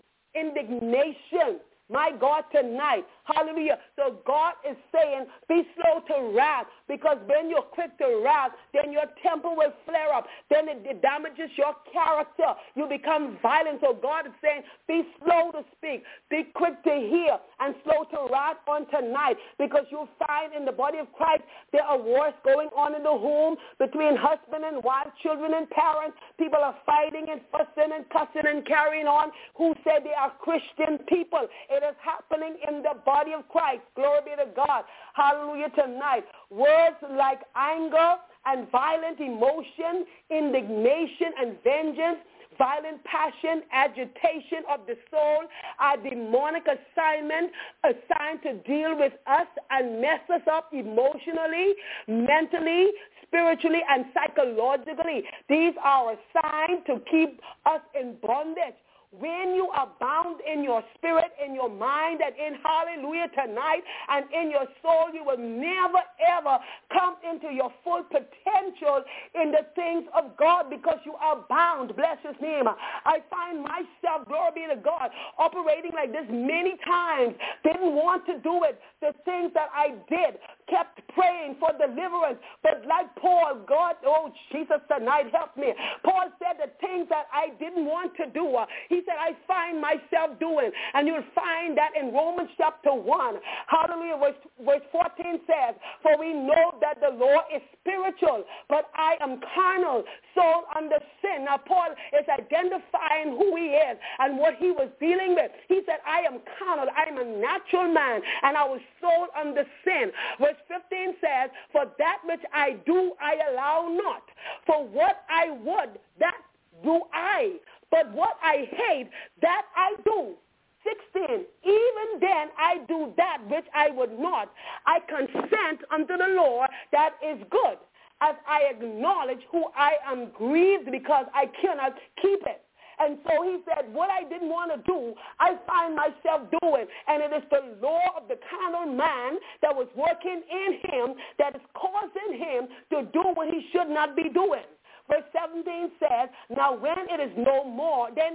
indignation. My God, tonight, hallelujah. So God is saying, be slow to wrath, because when you're quick to wrath, then your temper will flare up. Then it damages your character. You become violent. So God is saying, be slow to speak, be quick to hear, and slow to wrath on tonight, because you'll find in the body of Christ there are wars going on in the home between husband and wife, children and parents. People are fighting and fussing and cussing and carrying on who said they are Christian people. It is happening in the body of Christ. Glory be to God. Hallelujah tonight. Words like anger and violent emotion, indignation and vengeance, violent passion, agitation of the soul are demonic assignment assigned to deal with us and mess us up emotionally, mentally, spiritually, and psychologically. These are assigned to keep us in bondage. When you are bound in your spirit, in your mind, and in hallelujah tonight, and in your soul, you will never, ever come into your full potential in the things of God, because you are bound. Bless his name. I find myself, glory be to God, operating like this many times. Didn't want to do it. The things that I did, kept praying for deliverance. But like Paul, God, oh Jesus, tonight help me. Paul said the things that I didn't want to do, he said, I find myself doing. And you'll find that in Romans chapter 1, hallelujah, verse 14 says, for we know that the law is spiritual, but I am carnal, sold under sin. Now, Paul is identifying who he is and what he was dealing with. He said, I am carnal, I am a natural man, and I was sold under sin. Verse 15 says, for that which I do, I allow not. For what I would, that do I. But what I hate, that I do. 16, even then I do that which I would not. I consent unto the law that is good. as I acknowledge who I am grieved because I cannot keep it. And so he said, what I didn't want to do, I find myself doing. And it is the law of the carnal man that was working in him that is causing him to do what he should not be doing. Verse 17 says, now when it is no more, then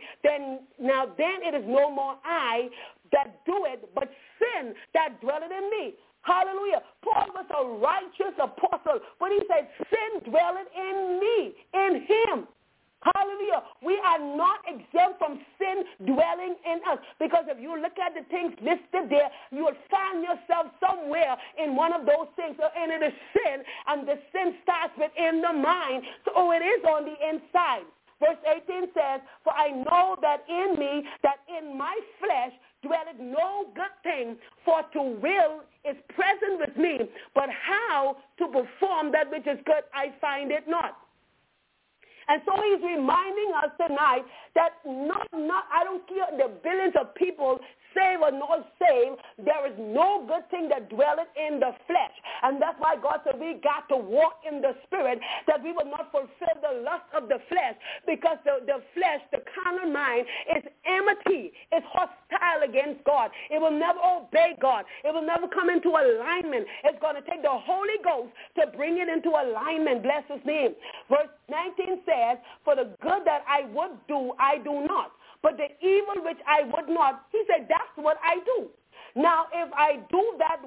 it is no more I that do it, but sin that dwelleth in me. Hallelujah. Paul was a righteous apostle, but he said, sin dwelleth in me, in him. Hallelujah. We are not exempt from sin dwelling in us, because if you look at the things listed there, you will find yourself somewhere in one of those things, and it is sin, and the sin starts within the mind, so it is on the inside. Verse 18 says, for I know that in me, that in my flesh dwelleth no good thing, for to will is present with me, but how to perform that which is good I find it not. And so he's reminding us tonight that I don't care the billions of people save or not save, there is no good thing that dwelleth in the flesh. And that's why God said we got to walk in the spirit, that we will not fulfill the lust of the flesh, because the flesh, the carnal mind, is enmity, is hostile against God. It will never obey God. It will never come into alignment. It's going to take the Holy Ghost to bring it into alignment. Bless his name. Verse 19 says, for the good that I would do, I do not. But the evil which I would not, he said, that's what I do. Now, if I do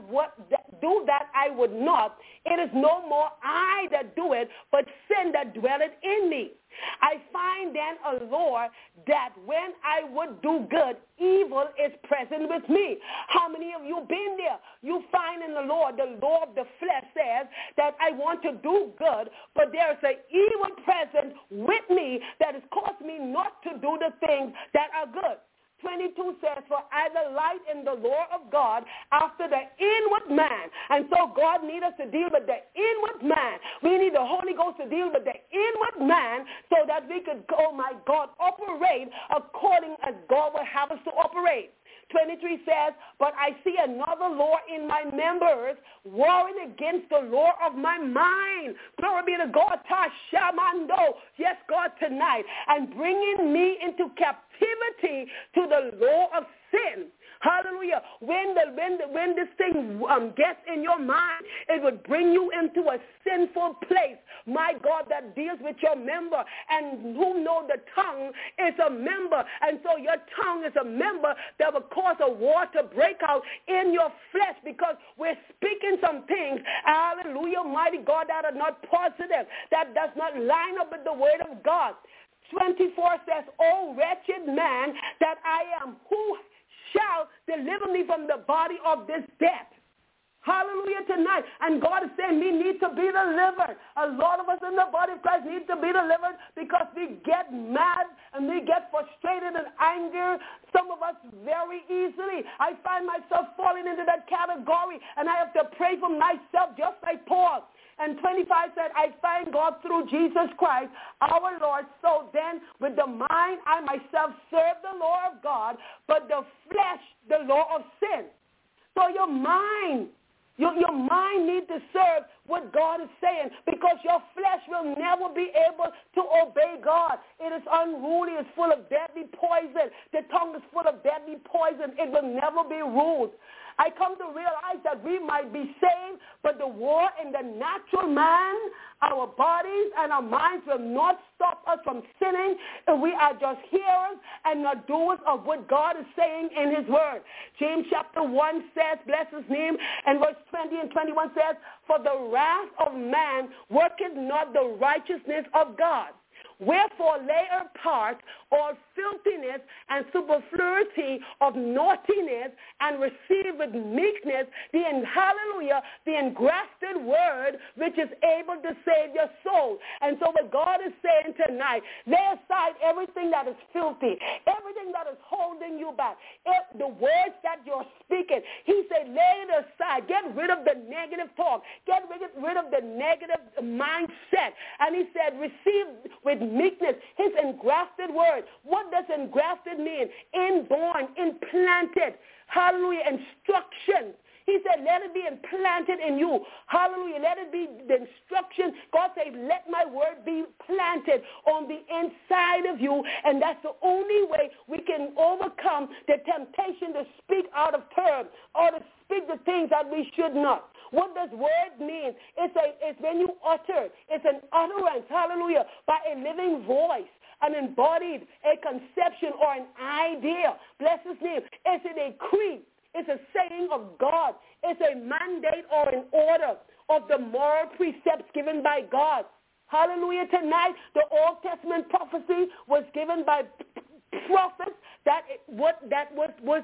that I would not, it is no more I that do it, but sin that dwelleth in me. I find then a law that when I would do good, evil is present with me. How many of you been there? You find in the law of the flesh says that I want to do good, but there's an evil present with me that has caused me not to do the things that are good. 22 says, for I delight in the law of God after the inward man. And so God needs us to deal with the inward man. We need the Holy Ghost to deal with the inward man so that we could, oh my God, operate according as God will have us to operate. 23 says, but I see another law in my members, warring against the law of my mind. Glory be to God, Tashamando. Yes, God, tonight. And bringing me into captivity to the law of sin. Hallelujah. When this thing gets in your mind, it would bring you into a sinful place. My God, that deals with your member. And who know the tongue is a member. And so your tongue is a member that will cause a war to break out in your flesh, because we're speaking some things, hallelujah, mighty God, that are not positive, that does not line up with the word of God. 24 says, O wretched man that I am, who shall deliver me from the body of this death? Hallelujah tonight. And God is saying we need to be delivered. A lot of us in the body of Christ need to be delivered because we get mad and we get frustrated and angry. Some of us very easily. I find myself falling into that category, and I have to pray for myself just like Paul. And 25 said, I find God through Jesus Christ, our Lord. So then, with the mind, I myself serve the law of God, but the flesh, the law of sin. So your mind needs to serve what God is saying, because your flesh will never be able to obey God. It is unruly. It's full of deadly poison. The tongue is full of deadly poison. It will never be ruled. I come to realize that we might be saved, but the war in the natural man, our bodies and our minds will not stop us from sinning if we are just hearers and not doers of what God is saying in his word. James chapter 1 says, bless his name, and verse 20 and 21 says, for the wrath of man worketh not the righteousness of God. Wherefore lay apart all filthiness and superfluity of naughtiness, and receive with meekness the engrafted word, which is able to save your soul. And so what God is saying tonight, lay aside everything that is filthy, everything that is holding you back, the words that you're speaking. He said, lay it aside. Get rid of the negative talk. Get rid of the negative mindset. And he said, receive with meekness his engrafted word. What does engrafted mean? Inborn, implanted, hallelujah, instructions. He said, let it be implanted in you. Hallelujah. Let it be the instruction. God said, let my word be planted on the inside of you. And that's the only way we can overcome the temptation to speak out of turn or to speak the things that we should not. What does word mean? It's when you utter. It's an utterance, hallelujah, by a living voice, an embodied, a conception or an idea. Bless his name. It's a decree. It's a saying of God. It's a mandate or an order of the moral precepts given by God. Hallelujah. Tonight, the Old Testament prophecy was given by prophets that was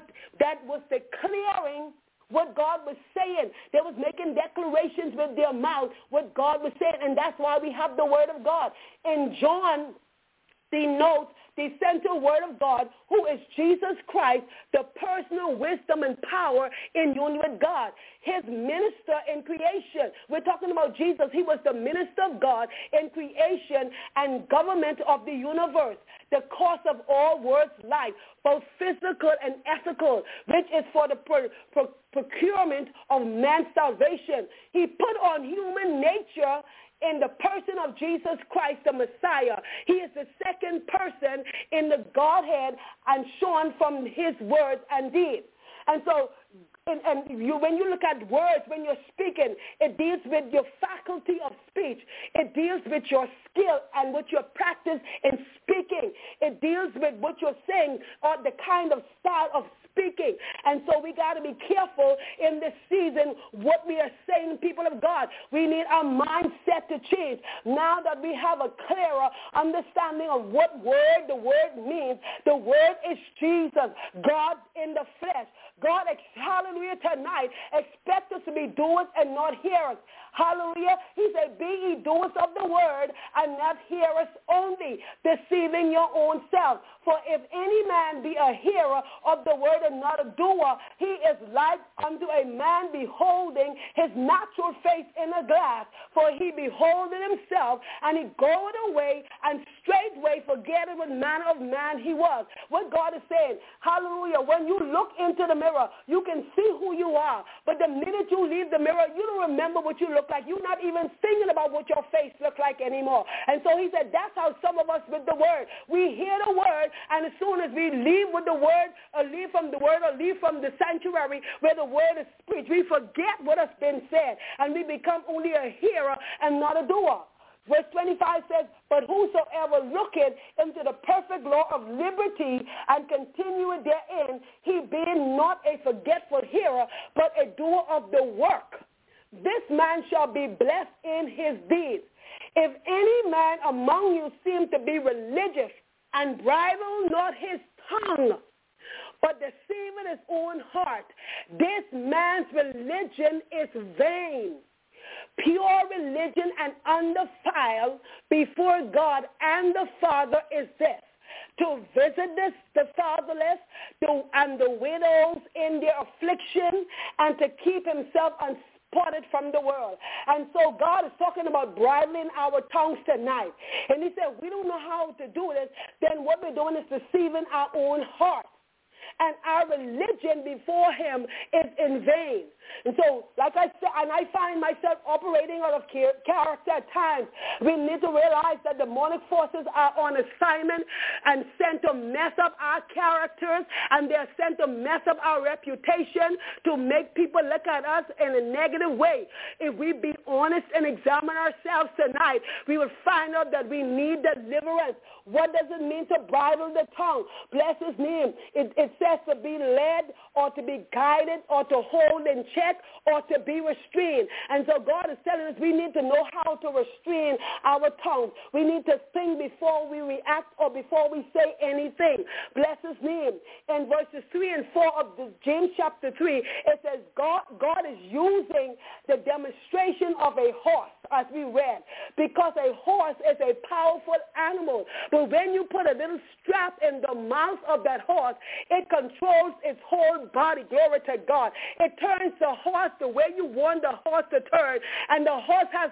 declaring what God was saying. They was making declarations with their mouth what God was saying, and that's why we have the word of God. In John denotes the central word of God, who is Jesus Christ, the personal wisdom and power in union with God. His minister in creation. We're talking about Jesus. He was the minister of God in creation and government of the universe, the cause of all world's life, both physical and ethical, which is for the procurement of man's salvation. He put on human nature in the person of Jesus Christ, the Messiah. He is the second person in the Godhead and shown from his words and deeds. And so when you look at words, when you're speaking, it deals with your faculty of speech. It deals with your skill and what your practice in speaking. It deals with what you're saying or the kind of style of speaking. And so we got to be careful in this season what we are saying, people of God. We need our mindset to change. Now that we have a clearer understanding of what word the word means, the word is Jesus, God in the flesh. God, hallelujah, tonight, expect us to be doers and not hearers. Hallelujah. He said, be ye doers of the word and not hearers only, deceiving your own self. For if any man be a hearer of the word and not a doer, he is like unto a man beholding his natural face in a glass. For he beholdeth himself, and he goeth away, and straightway forgetteth what manner of man he was. What God is saying, hallelujah, when you look into the mirror, you can see who you are. But the minute you leave the mirror, you don't remember what you look like. You're not even thinking about what your face looks like anymore. And so he said, that's how some of us with the word. We hear the word, and as soon as we leave with the word, or leave from the word, or leave from the sanctuary where the word is preached, we forget what has been said, and we become only a hearer and not a doer. Verse 25 says, but whosoever looketh into the perfect law of liberty and continueth therein, he being not a forgetful hearer, but a doer of the work, this man shall be blessed in his deeds. If any man among you seem to be religious and bridle not his tongue, but deceiving his own heart, this man's religion is vain. Pure religion and undefiled before God and the Father is this, to visit the fatherless and the widows in their affliction, and to keep himself unspotted from the world. And so God is talking about bridling our tongues tonight. And he said, we don't know how to do this, then what we're doing is deceiving our own heart. And our religion before him is in vain. And so, like I said, and I find myself operating out of character at times. We need to realize that demonic forces are on assignment and sent to mess up our characters, and they're sent to mess up our reputation, to make people look at us in a negative way. If we be honest and examine ourselves tonight, we will find out that we need deliverance. What does it mean to bridle the tongue? Bless his name. It says to be led or to be guided or to hold in check or to be restrained. And so God is telling us we need to know how to restrain our tongues. We need to think before we react or before we say anything. Bless his name. In verses 3 and 4 of James chapter 3, it says God is using the demonstration of a horse, as we read, because a horse is a powerful animal. But when you put a little strap in the mouth of that horse, it controls its whole body. Glory to God. It turns the horse the way you want the horse to turn. And the horse has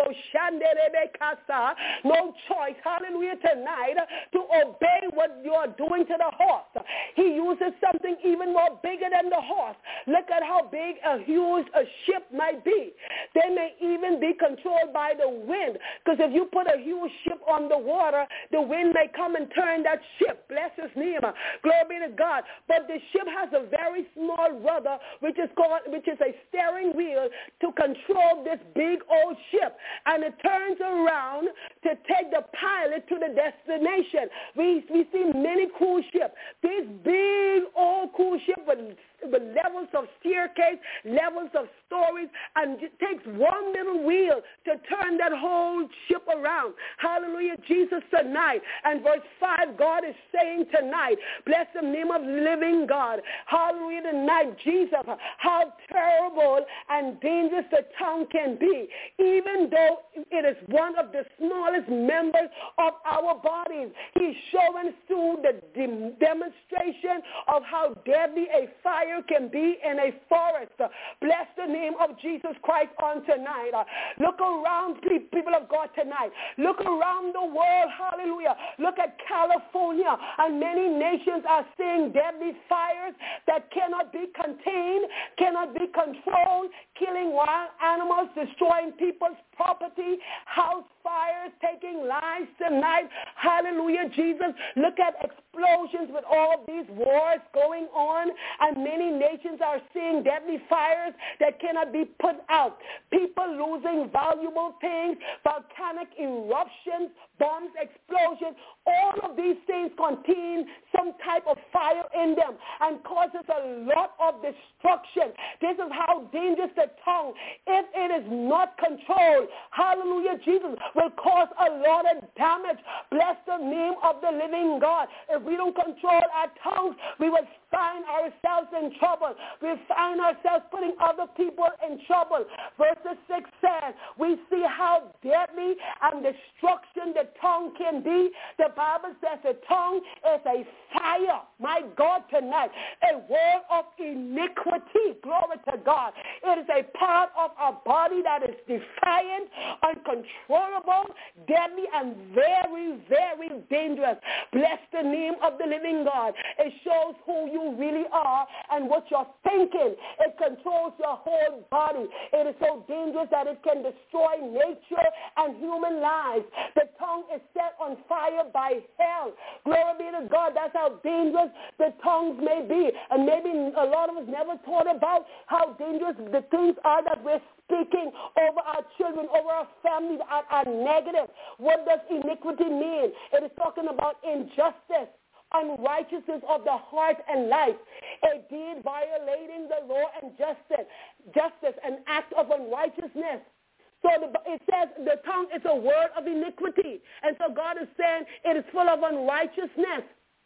no choice, hallelujah, tonight to obey what you are doing to the horse. He uses something even more bigger than the horse. Look at how big a ship might be. They may even be controlled by the wind, because if you put a huge ship on the water, the wind may come and turn that ship. Bless his name. Glory be to God. But the ship has a very small rudder, which is a steering wheel to control this big old ship. And it turns around to take the pilot to the destination. We see many cruise ships. These big old cruise ships with levels of staircase, levels of stories, and it takes one little wheel to turn that whole ship around. Hallelujah, Jesus, tonight. And verse 5, God is saying tonight, bless the name of the living God. Hallelujah, tonight, Jesus, how terrible and dangerous the tongue can be, even though it is one of the smallest members of our bodies. He's showing through the demonstration of how deadly a fire can be in a forest. Bless the name of Jesus Christ on tonight. Look around, people of God, tonight. Look around the world. Hallelujah. Look at California, and many nations are seeing deadly fires that cannot be contained, cannot be controlled, killing wild animals, destroying people's property, house fires, taking lives tonight. Hallelujah, Jesus. Look at explosions with all of these wars going on, and many nations are seeing deadly fires that cannot be put out. People losing valuable things, volcanic eruptions, bombs, explosions. All of these things contain some type of fire in them and causes a lot of destruction. This is how dangerous the tongue, if it is not controlled, hallelujah, Jesus, will cause a lot of damage. Bless the name of the living God. If we don't control our tongues, we will find ourselves in trouble. We find ourselves putting other people in trouble. Verse 6 says, we see how deadly and destruction the tongue can be. The Bible says the tongue is a fire. My God, tonight, a word of iniquity. Glory to God. It is a part of our body that is defiant, uncontrollable, deadly, and very, very dangerous. Bless the name of the living God. It shows who you really are and what you're thinking. It controls your whole body. It is so dangerous that it can destroy nature and human lives. The tongue is set on fire by hell. Glory be to God. That's how dangerous the tongues may be. And maybe a lot of us never thought about how dangerous the things are that we're speaking over our children, over our family that are negative. What does iniquity mean? It is talking about injustice, unrighteousness of the heart and life, a deed violating the law and justice, an act of unrighteousness. So it says the tongue is a word of iniquity. And so God is saying it is full of unrighteousness.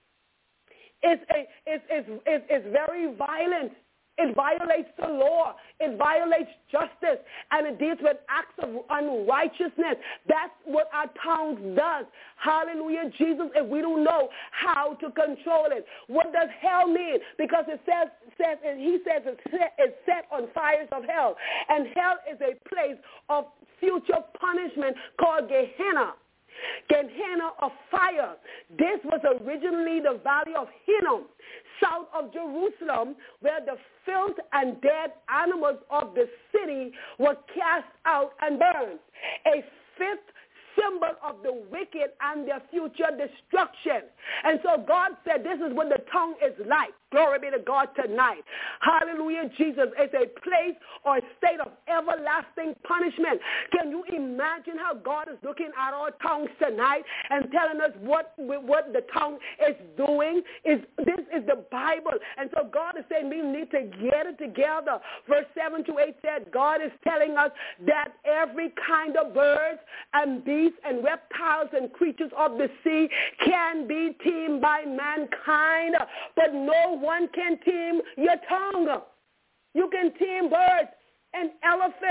It's very violent. It violates the law. It violates justice. And it deals with acts of unrighteousness. That's what our tongue does. Hallelujah, Jesus, if we don't know how to control it. What does hell mean? Because he says it's set on fires of hell. And hell is a place of future punishment called Gehenna. Gehenna of fire. This was originally the valley of Hinnom, south of Jerusalem, where the filth and dead animals of the city were cast out and burned. A fifth symbol of the wicked and their future destruction. And so God said this is what the tongue is like. Glory be to God tonight. Hallelujah, Jesus. It's a place or a state of everlasting punishment. Can you imagine how God is looking at our tongues tonight and telling us what the tongue is doing? This is the Bible. And so God is saying we need to get it together. Verse 7 to 8 said God is telling us that every kind of birds and beasts and reptiles and creatures of the sea can be tamed by mankind, but no one can tame your tongue. You can tame birds and elephants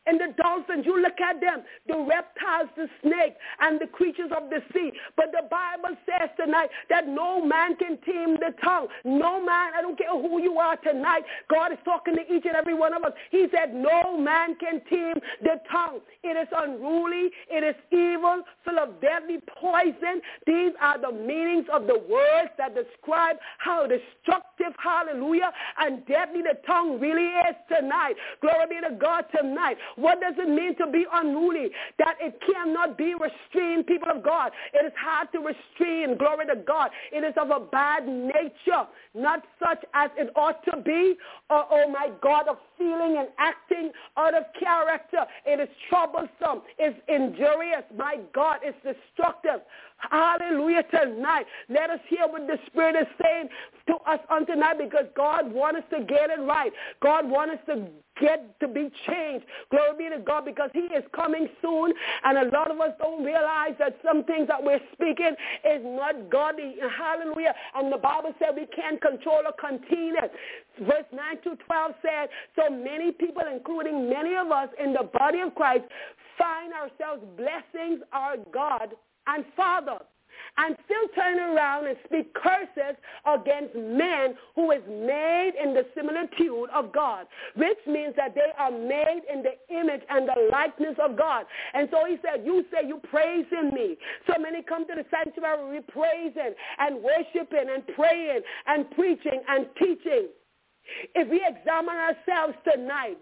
and the dolphins, you look at them, the reptiles, the snake, and the creatures of the sea. But the Bible says tonight that no man can tame the tongue. No man, I don't care who you are tonight, God is talking to each and every one of us. He said no man can tame the tongue. It is unruly, it is evil, full of deadly poison. These are the meanings of the words that describe how destructive, hallelujah, and deadly the tongue really is tonight. Glory be to God tonight. What does it mean to be unruly? That it cannot be restrained, people of God. It is hard to restrain, glory to God. It is of a bad nature, not such as it ought to be, or, oh my God, of feeling and acting out of character. It is troublesome. It's injurious. My God, it's destructive. Hallelujah tonight. Let us hear what the Spirit is saying to us on tonight, because God wants us to get it right. God wants us to get to be changed. Glory be to God, because he is coming soon, and a lot of us don't realize that some things that we're speaking is not godly. Hallelujah. And the Bible said we can't control or contain it. Verse 9 to 12 said, so many people, including many of us in the body of Christ, find ourselves blessings our God and Father, and still turn around and speak curses against men who is made in the similitude of God, which means that they are made in the image and the likeness of God. And so he said, you say you praising me. So many come to the sanctuary praising and worshiping and praying and preaching and teaching. If we examine ourselves tonight,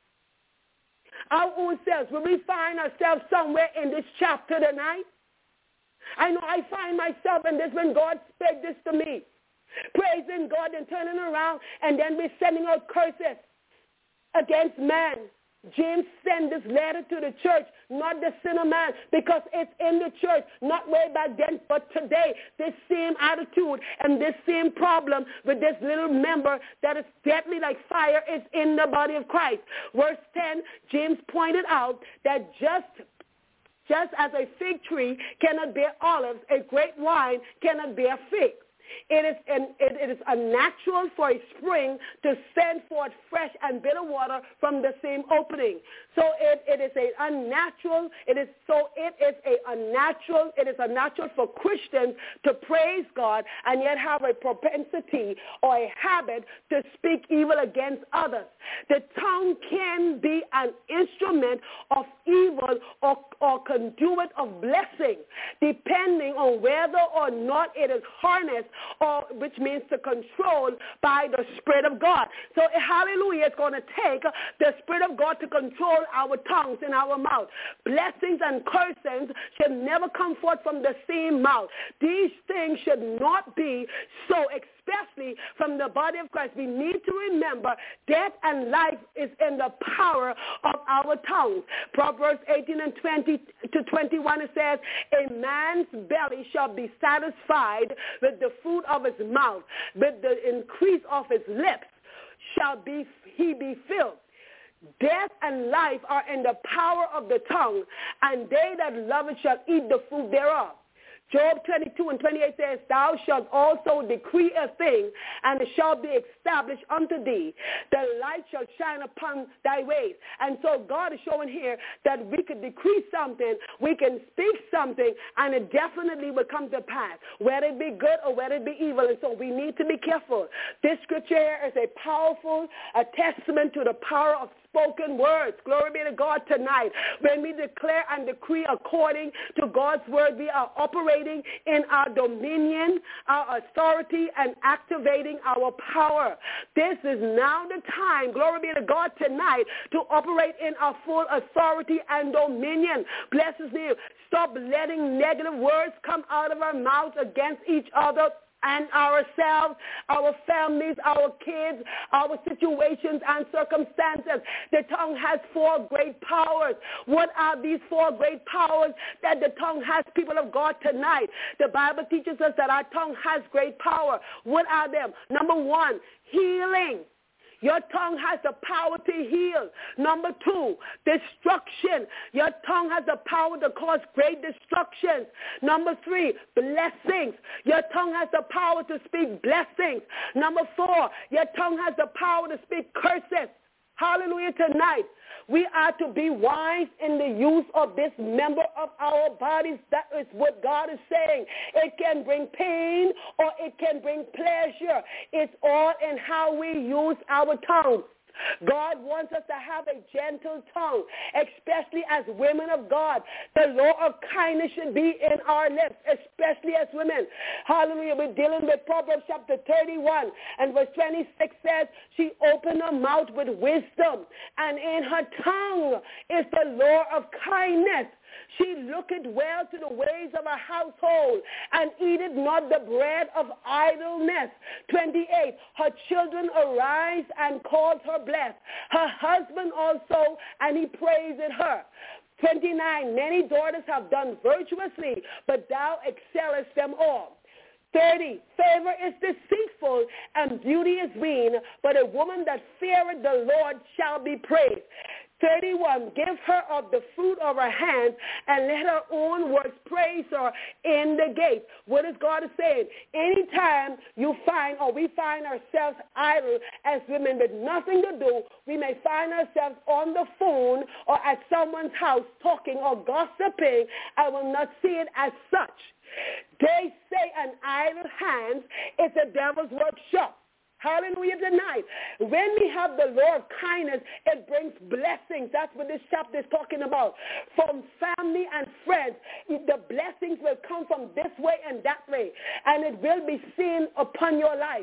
our own selves, will we find ourselves somewhere in this chapter tonight? I know I find myself in this when God said this to me, praising God and turning around, and then we're sending out curses against man. James sent this letter to the church, not the sinner man, because it's in the church, not way back then, but today. This same attitude and this same problem with this little member that is deadly like fire is in the body of Christ. Verse 10, James pointed out that just as a fig tree cannot bear olives, a great wine cannot bear figs. It is unnatural for a spring to send forth fresh and bitter water from the same opening. So it is unnatural for Christians to praise God and yet have a propensity or a habit to speak evil against others. The tongue can be an instrument of evil or conduit of blessing, depending on whether or not it is harnessed, or which means to control by the Spirit of God. So hallelujah, it's going to take the Spirit of God to control our tongues and our mouth. Blessings and cursings should never come forth from the same mouth. These things should not be so, especially from the body of Christ. We need to remember death and life is in the power of our tongues. Proverbs 18 and 20 to 21, it says, a man's belly shall be satisfied with the fruit of his mouth, with the increase of his lips shall he be filled. Death and life are in the power of the tongue, and they that love it shall eat the fruit thereof. Job 22 and 28 says, thou shalt also decree a thing, and it shall be established unto thee. The light shall shine upon thy ways. And so God is showing here that we can decree something, we can speak something, and it definitely will come to pass, whether it be good or whether it be evil. And so we need to be careful. This scripture here is a testament to the power of spoken words. Glory be to God tonight. When we declare and decree according to God's word, we are operating in our dominion, our authority, and activating our power. This is now the time, glory be to God tonight, to operate in our full authority and dominion. Bless his name. Stop letting negative words come out of our mouths against each other and ourselves, our families, our kids, our situations and circumstances. The tongue has 4 great powers. What are these 4 great powers that the tongue has, people of God, tonight? The Bible teaches us that our tongue has great power. What are them? Number 1, healing. Your tongue has the power to heal. Number 2, destruction. Your tongue has the power to cause great destructions. Number 3, blessings. Your tongue has the power to speak blessings. Number 4, your tongue has the power to speak curses. hallelujah, tonight, we are to be wise in the use of this member of our bodies. That is what God is saying. It can bring pain or it can bring pleasure. It's all in how we use our tongue. God wants us to have a gentle tongue, especially as women of God. The law of kindness should be in our lips, especially as women. Hallelujah. We're dealing with Proverbs chapter 31 and verse 26 says, she opened her mouth with wisdom, and in her tongue is the law of kindness. She looketh well to the ways of her household, and eateth not the bread of idleness. 28, her children arise and calls her blessed. Her husband also, and he praiseth her. 29, many daughters have done virtuously, but thou excellest them all. 30, favor is deceitful, and beauty is vain, but a woman that feareth the Lord shall be praised. 31, give her of the fruit of her hands, and let her own works praise her in the gate. What is God saying? Anytime you find or we find ourselves idle as women with nothing to do, we may find ourselves on the phone or at someone's house talking or gossiping. I will not see it as such. They say an idle hand is the devil's workshop. Hallelujah tonight. When we have the law of kindness, it brings blessings. That's what this chapter is talking about. From family and friends, the blessings will come from this way and that way, and it will be seen upon your life.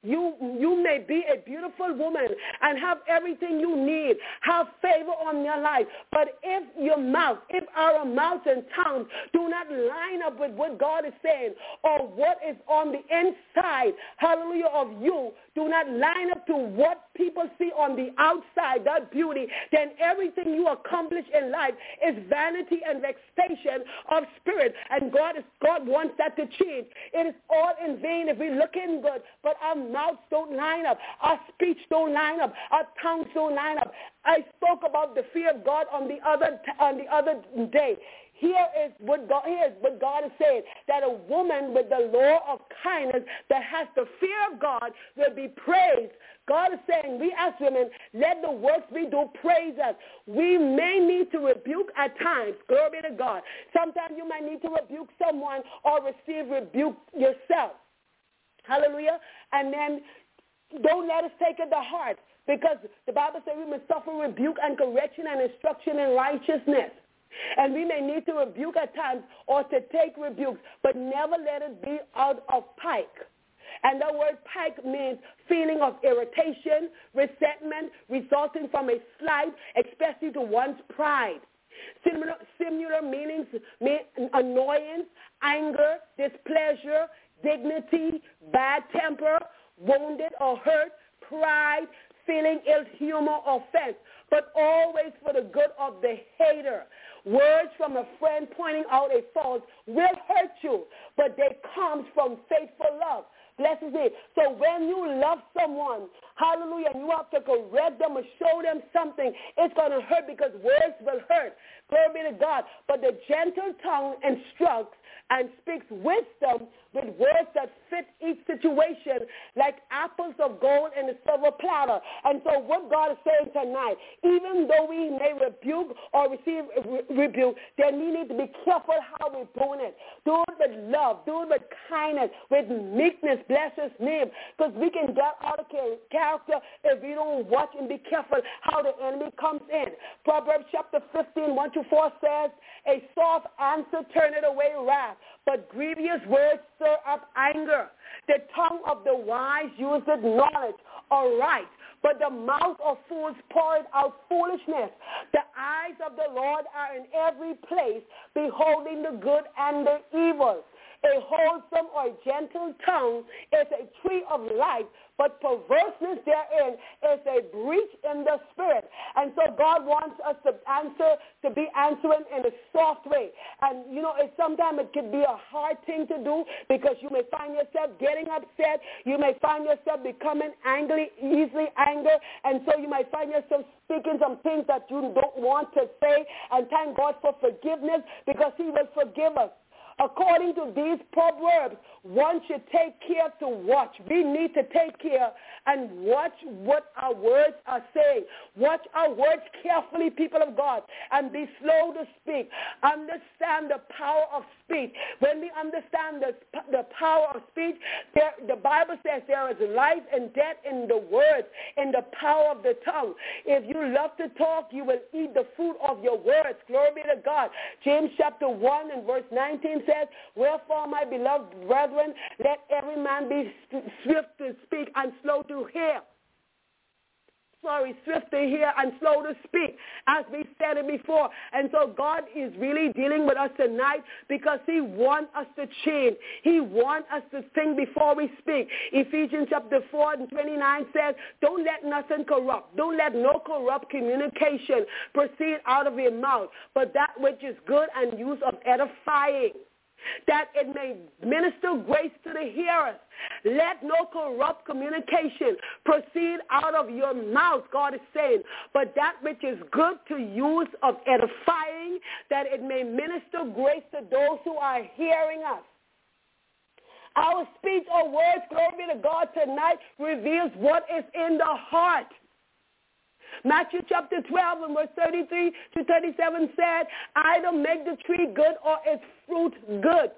You may be a beautiful woman and have everything you need, have favor on your life, but if our mouth and tongue do not line up with what God is saying or what is on the inside, hallelujah, of you, do not line up to what people see on the outside, that beauty, then everything you accomplish in life is vanity and vexation of spirit, and God wants that to change. It is all in vain if we're looking good, but our mouths don't line up, our speech don't line up, our tongues don't line up. I spoke about the fear of God on the other day. Here is what God is saying, that a woman with the law of kindness that has the fear of God will be praised. God is saying, we as women, let the works we do praise us. We may need to rebuke at times. Glory to God. Sometimes you might need to rebuke someone or receive rebuke yourself. Hallelujah. And then don't let us take it to heart, because the Bible says we must suffer rebuke and correction and instruction in righteousness. And we may need to rebuke at times or to take rebukes, but never let it be out of pique. And the word pique means feeling of irritation, resentment, resulting from a slight, especially to one's pride. Similar meanings mean annoyance, anger, displeasure, dignity, bad temper, wounded or hurt, pride, feeling ill humor, offense, but always for the good of the hater. Words from a friend pointing out a fault will hurt you, but they come from faithful love. Blessed be. So when you love someone, hallelujah, and you have to correct them or show them something, it's going to hurt because words will hurt. Glory be to God. But the gentle tongue instructs and speaks wisdom with words that fit each situation, like apples of gold in a silver platter. And so what God is saying tonight, even though we may rebuke or receive rebuke, then we need to be careful how we're doing it. Do it with love. Do it with kindness, with meekness, bless his name, because we can get out of character if we don't watch and be careful how the enemy comes in. Proverbs chapter 15, 1-4 says, a soft answer turneth away wrath, but grievous words stir up anger. The tongue of the wise useth knowledge or right, but the mouth of fools poureth out foolishness. The eyes of the Lord are in every place, beholding the good and the evil. A wholesome or gentle tongue is a tree of life, but perverseness therein is a breach in the spirit. And so God wants us to be answering in a soft way. And, sometimes it can be a hard thing to do, because you may find yourself getting upset. You may find yourself becoming easily angry. And so you might find yourself speaking some things that you don't want to say. And thank God for forgiveness, because he will forgive us. According to these proverbs, one should take care to watch. We need to take care and watch what our words are saying. Watch our words carefully, people of God, and be slow to speak. Understand the power of speech. When we understand the power of speech, the Bible says there is life and death in the words, in the power of the tongue. If you love to talk, you will eat the fruit of your words. Glory be to God. James chapter 1 and verse 19 says, wherefore, my beloved brethren, let every man be swift to speak and slow to hear. Swift to hear and slow to speak, as we said it before. And so God is really dealing with us tonight because he wants us to change. He wants us to think before we speak. Ephesians chapter 4 and 29 says, don't let nothing corrupt. Don't let no corrupt communication proceed out of your mouth, but that which is good and use of edifying, that it may minister grace to the hearers. Let no corrupt communication proceed out of your mouth, God is saying, but that which is good to use of edifying, that it may minister grace to those who are hearing us. Our speech or words, glory be to God, tonight reveals what is in the heart. Matthew chapter 12 and verse 33 to 37 said, either make the tree good or its fruit good,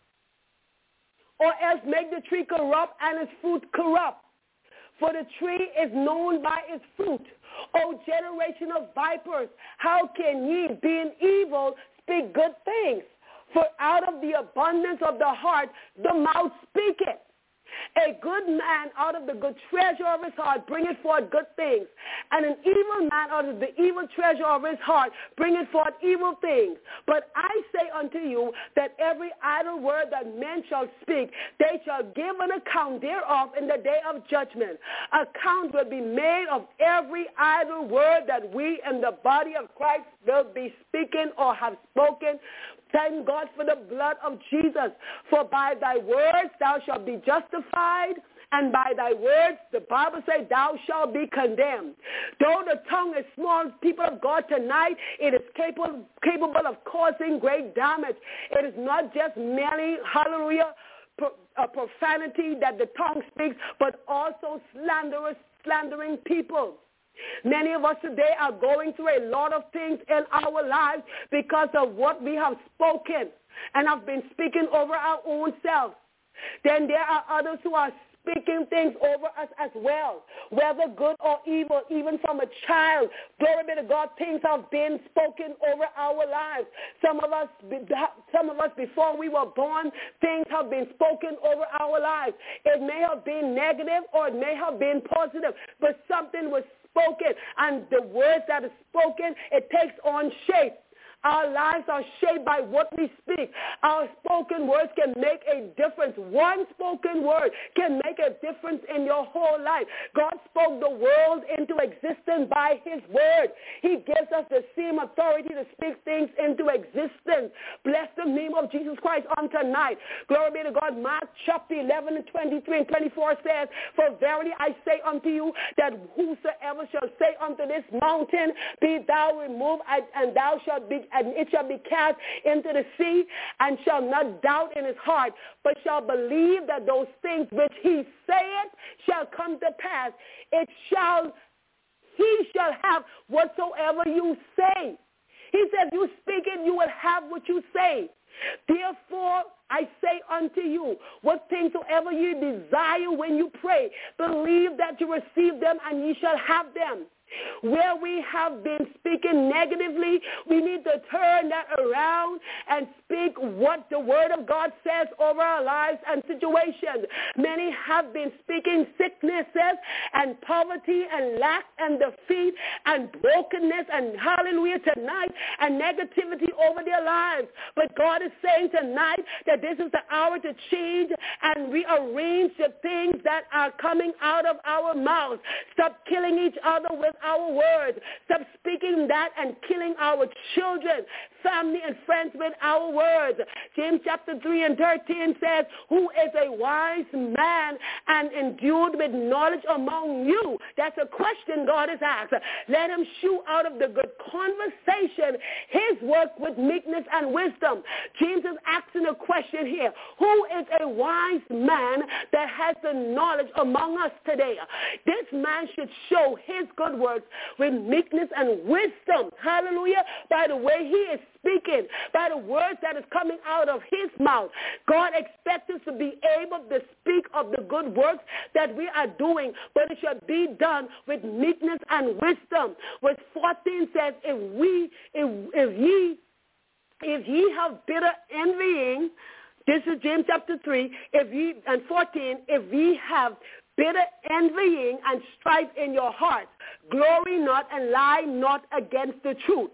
or else make the tree corrupt and its fruit corrupt. For the tree is known by its fruit. O generation of vipers, how can ye, being evil, speak good things? For out of the abundance of the heart the mouth speaketh. A good man out of the good treasure of his heart bringeth forth good things, and an evil man out of the evil treasure of his heart bringeth forth evil things. But I say unto you that every idle word that men shall speak, they shall give an account thereof in the day of judgment. Account will be made of every idle word that we in the body of Christ will be speaking or have spoken. Thank God for the blood of Jesus. For by thy words thou shalt be justified, and by thy words, the Bible says, thou shalt be condemned. Though the tongue is small, people of God, tonight, it is capable of causing great damage. It is not just merely, hallelujah, profanity that the tongue speaks, but also slandering people. Many of us today are going through a lot of things in our lives because of what we have spoken and have been speaking over our own selves. Then there are others who are speaking things over us as well, whether good or evil, even from a child. Glory be to God, things have been spoken over our lives. Some of us before we were born, things have been spoken over our lives. It may have been negative or it may have been positive, but something was spoken, and the words that are spoken, it takes on shape. Our lives are shaped by what we speak. Our spoken words can make a difference. One spoken word can make a difference in your whole life. God spoke the world into existence by his word. He gives us the same authority to speak things into existence. Bless the name of Jesus Christ on tonight. Glory be to God. Mark chapter 11 and 23 and 24 says, for verily I say unto you that whosoever shall say unto this mountain, be thou removed, and thou shalt be, and it shall be cast into the sea, and shall not doubt in his heart, but shall believe that those things which he saith shall come to pass. He shall have whatsoever you say. He said, you speak it, you will have what you say. Therefore, I say unto you, what things soever you desire when you pray, believe that you receive them, and ye shall have them. Where we have been speaking negatively, we need to turn that around and speak what the word of God says over our lives and situations. Many have been speaking sicknesses and poverty and lack and defeat and brokenness and hallelujah tonight and negativity over their lives. But God is saying tonight that this is the hour to change and rearrange the things that are coming out of our mouths. Stop killing each other with our words. Stop speaking that and killing our children. family and friends with our words. James chapter 3 and 13 says, who is a wise man and endued with knowledge among you? That's a question God has asked. Let him shew out of the good conversation his work with meekness and wisdom. James is asking a question here. Who is a wise man that has the knowledge among us today? This man should show his good works with meekness and wisdom. Hallelujah. By the way he is speaking, by the words that is coming out of his mouth. God expects us to be able to speak of the good works that we are doing, but it should be done with meekness and wisdom. Verse 14 says, if ye have bitter envying, this is James chapter 3, and 14, if ye have bitter envying and strife in your hearts, glory not and lie not against the truth.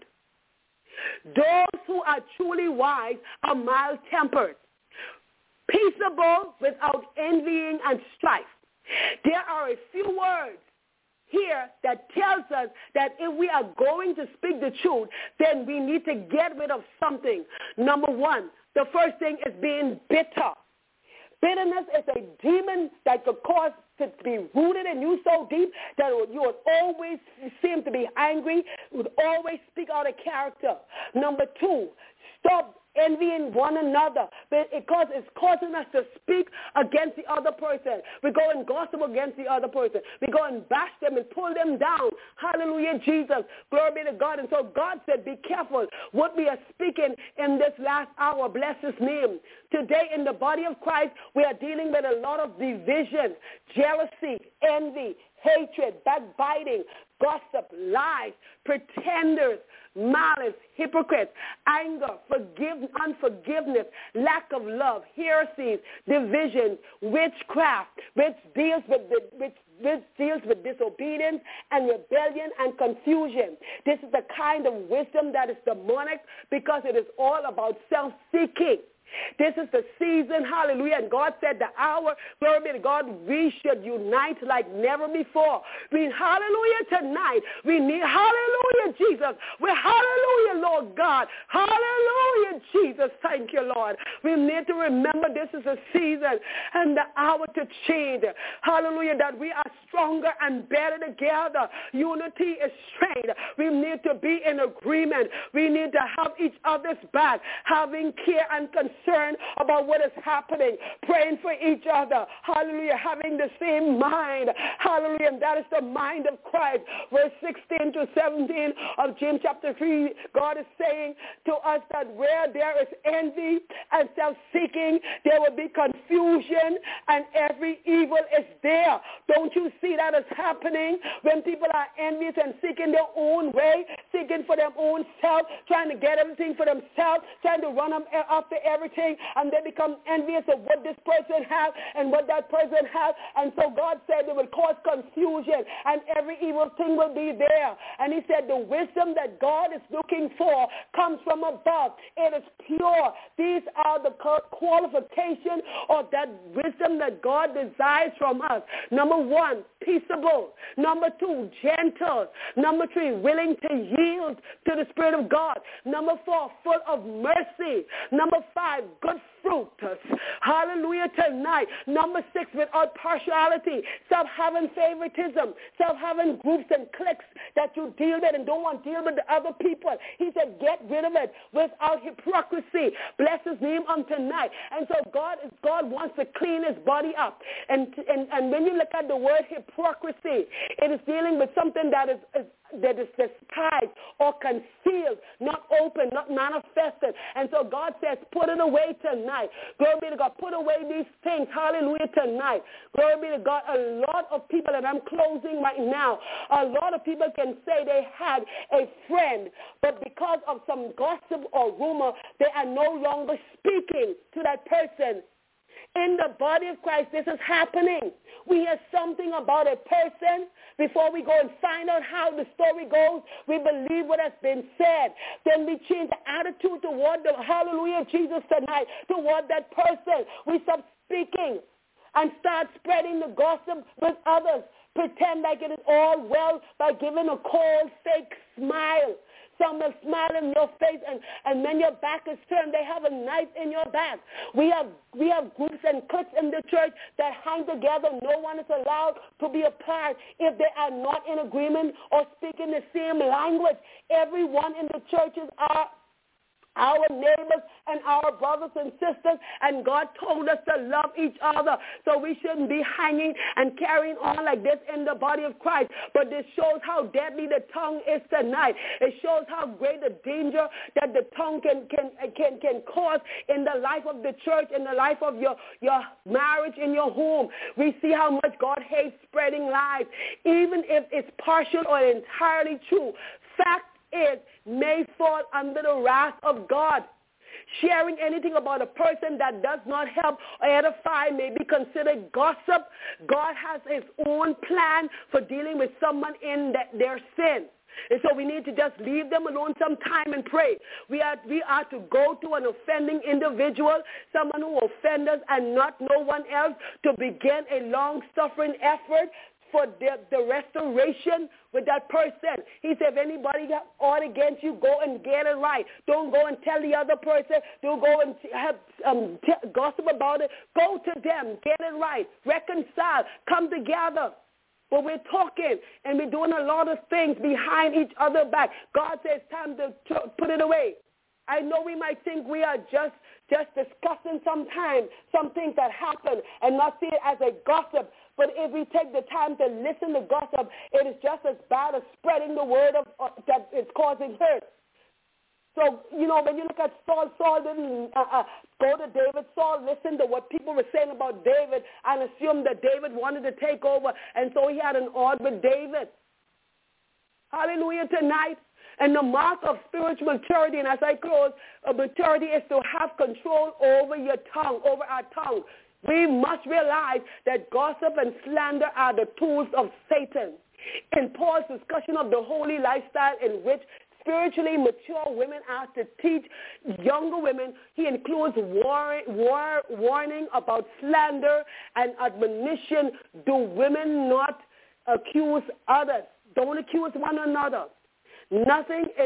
Those who are truly wise are mild-tempered, peaceable without envying and strife. There are a few words here that tells us that if we are going to speak the truth, then we need to get rid of something. Number one, the first thing is being bitter. Bitterness is a demon that could cause to be rooted in you so deep that you would always seem to be angry, would always speak out of character. Number two, stop envying one another, because it's causing us to speak against the other person. We go and gossip against the other person. We go and bash them and pull them down. Hallelujah, Jesus. Glory be to God. And so God said, be careful what we are speaking in this last hour. Bless his name. Today in the body of Christ, we are dealing with a lot of division, jealousy, envy, hatred, backbiting, gossip, lies, pretenders, malice, hypocrites, anger, unforgiveness, lack of love, heresies, divisions, witchcraft, which deals with disobedience and rebellion and confusion. This is the kind of wisdom that is demonic, because it is all about self-seeking. This is the season, hallelujah, and God said the hour, glory be to God, we should unite like never before. Hallelujah, tonight, we need, hallelujah, Jesus, hallelujah, Lord God, hallelujah, Jesus, thank you, Lord. We need to remember this is a season and the hour to change, hallelujah, that we are stronger and better together. Unity is strength. We need to be in agreement. We need to have each other's back, having care and concern about what is happening, praying for each other, hallelujah, having the same mind, hallelujah, and that is the mind of Christ. Verse 16 to 17 of James chapter 3, God is saying to us that where there is envy and self-seeking, there will be confusion, and every evil is there. Don't you see that is happening when people are envious and seeking their own way, seeking for their own self, trying to get everything for themselves, trying to run up after everything, and they become envious of what this person has and what that person has. And so God said it will cause confusion, and every evil thing will be there. And he said the wisdom that God is looking for comes from above. It is pure. These are the qualifications of that wisdom that God desires from us. Number one, peaceable. Number two, gentle. Number three, willing to yield to the Spirit of God. Number four, full of mercy. Number five, good fruit. Hallelujah, tonight. Number six, without partiality. Stop having favoritism. Stop having groups and cliques that you deal with and don't want to deal with the other people. He said, get rid of it without hypocrisy. Bless his name on tonight. And so God wants to clean his body up. And when you look at the word hypocrisy, it is dealing with something that is disguised or concealed, not open, not manifested. And so God says, put it away tonight. Glory be to God. Put away these things. Hallelujah, tonight. Glory be to God. A lot of people, and I'm closing right now, a lot of people can say they had a friend, but because of some gossip or rumor, they are no longer speaking to that person. In the body of Christ, this is happening. We hear something about a person. Before we go and find out how the story goes, we believe what has been said. Then we change the attitude toward the, hallelujah, Jesus tonight, toward that person. We stop speaking and start spreading the gossip with others. Pretend like it is all well by giving a cold, fake smile. Some will smile in your face, and when your back is turned, they have a knife in your back. We have groups and cliques in the church that hang together. No one is allowed to be apart if they are not in agreement or speaking the same language. Everyone in the churches are our neighbors and our brothers and sisters, and God told us to love each other. So we shouldn't be hanging and carrying on like this in the body of Christ. But this shows how deadly the tongue is tonight. It shows how great the danger that the tongue can cause in the life of the church, in the life of your marriage, in your home. We see how much God hates spreading lies, even if it's partial or entirely true. Fact is, may fall under the wrath of God. Sharing anything about a person that does not help or edify may be considered gossip. God has his own plan for dealing with someone in their sin. And so we need to just leave them alone some time and pray. We are to go to an offending individual, someone who offends us and not no one else, to begin a long-suffering effort for the restoration with that person. He said, if anybody got ought against you, go and get it right. Don't go and tell the other person. Don't go and have gossip about it. Go to them. Get it right. Reconcile. Come together. But we're talking and we're doing a lot of things behind each other back. God says time to put it away. I know we might think we are just discussing sometimes some things that happen and not see it as a gossip. But if we take the time to listen to gossip, it is just as bad as spreading the word that is causing hurt. So, when you look at Saul didn't go to David. Saul listened to what people were saying about David and assumed that David wanted to take over. And so he had an odd with David. Hallelujah tonight. And the mark of spiritual maturity, and as I close, maturity is to have control over your tongue, over our tongue. We must realize that gossip and slander are the tools of Satan. In Paul's discussion of the holy lifestyle in which spiritually mature women are to teach younger women, he includes warning about slander and admonition. Do women not accuse others? Don't accuse one another. Nothing is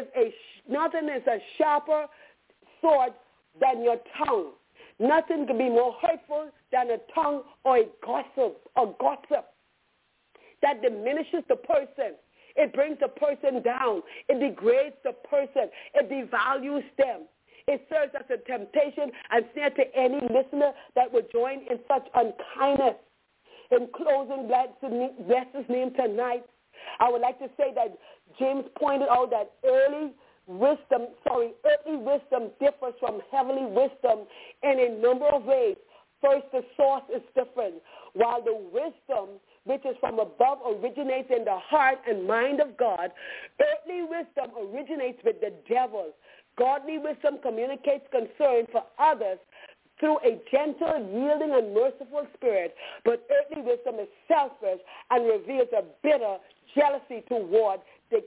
a sharper sword than your tongue. Nothing can be more hurtful than a tongue or a gossip that diminishes the person. It brings the person down. It degrades the person. It devalues them. It serves as a temptation and snare to any listener that would join in such unkindness. In closing, bless his name tonight. I would like to say that James pointed out that earthly wisdom differs from heavenly wisdom in a number of ways. First, the source is different. While the wisdom which is from above originates in the heart and mind of God, earthly wisdom originates with the devil. Godly wisdom communicates concern for others through a gentle, yielding, and merciful spirit, but earthly wisdom is selfish and reveals a bitter jealousy toward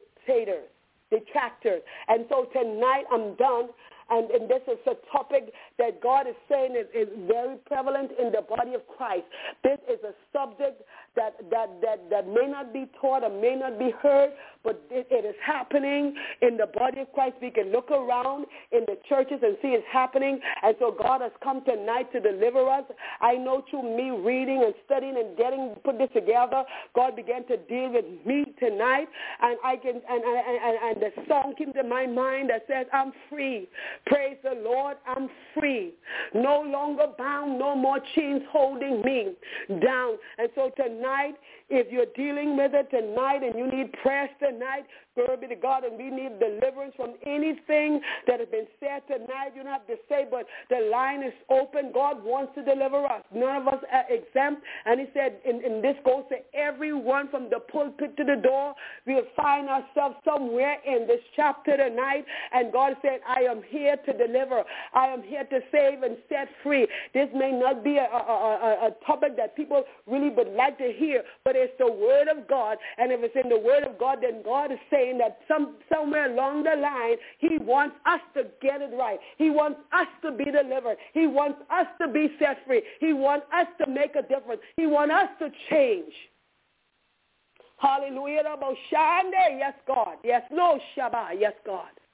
detractors. And so tonight I'm done, and this is a topic that God is saying is very prevalent in the body of Christ. This is a subject that may not be taught or may not be heard, but it is happening in the body of Christ. We can look around in the churches and see it's happening, and so God has come tonight to deliver us. I know through me reading and studying and put this together, God began to deal with me tonight, and and the song came to my mind that says, I'm free. Praise the Lord, I'm free. No longer bound, no more chains holding me down. And so tonight, if you're dealing with it tonight and you need prayers tonight, glory be to God, and we need deliverance from anything that has been said tonight. You don't have to say, but the line is open. God wants to deliver us. None of us are exempt. And he said, and this goes to everyone from the pulpit to the door. We'll find ourselves somewhere in this chapter tonight. And God said, I am here to deliver. I am here to save and set free. This may not be a topic that people really would like to hear, but it's the word of God. And if it's in the word of God, then God is saying that somewhere along the line, he wants us to get it right. He wants us to be delivered. He wants us to be set free. He wants us to make a difference. He wants us to change. Hallelujah. Yes, God. Yes, no, Shabbat. Yes, God.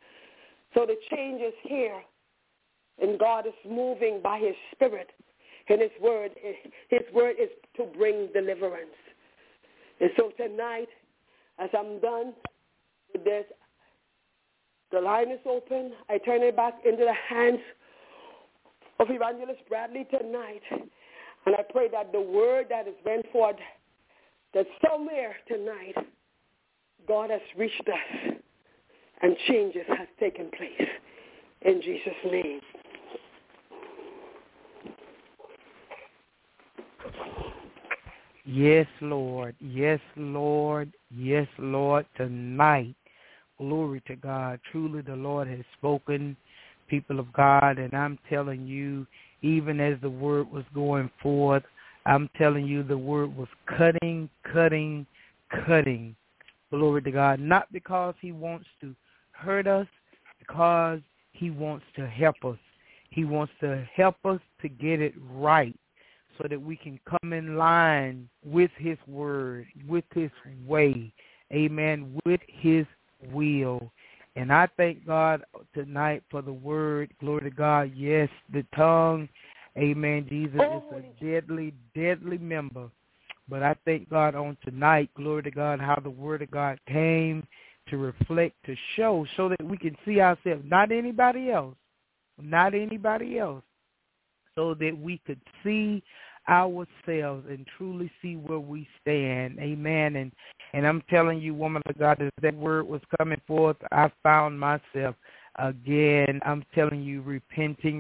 So the change is here, and God is moving by his Spirit, and his word is to bring deliverance. And so tonight, as I'm done with this, the line is open. I turn it back into the hands of Evangelist Bradley tonight. And I pray that the word that is went forth, that somewhere tonight, God has reached us and changes has taken place. In Jesus' name. Yes, Lord. Yes, Lord. Yes, Lord. Tonight, glory to God. Truly the Lord has spoken, people of God, and I'm telling you, even as the word was going forth, I'm telling you the word was cutting. Glory to God. Not because he wants to hurt us, because he wants to help us. He wants to help us to get it right, so that we can come in line with his word, with his way, amen, with his will. And I thank God tonight for the word, glory to God. Yes, the tongue, amen, Jesus is a deadly member. But I thank God on tonight, glory to God, how the word of God came to reflect, to show, so that we can see ourselves, not anybody else, so that we could see ourselves and truly see where we stand. Amen. And I'm telling you, woman of God, as that word was coming forth, I found myself again, I'm telling you, repenting,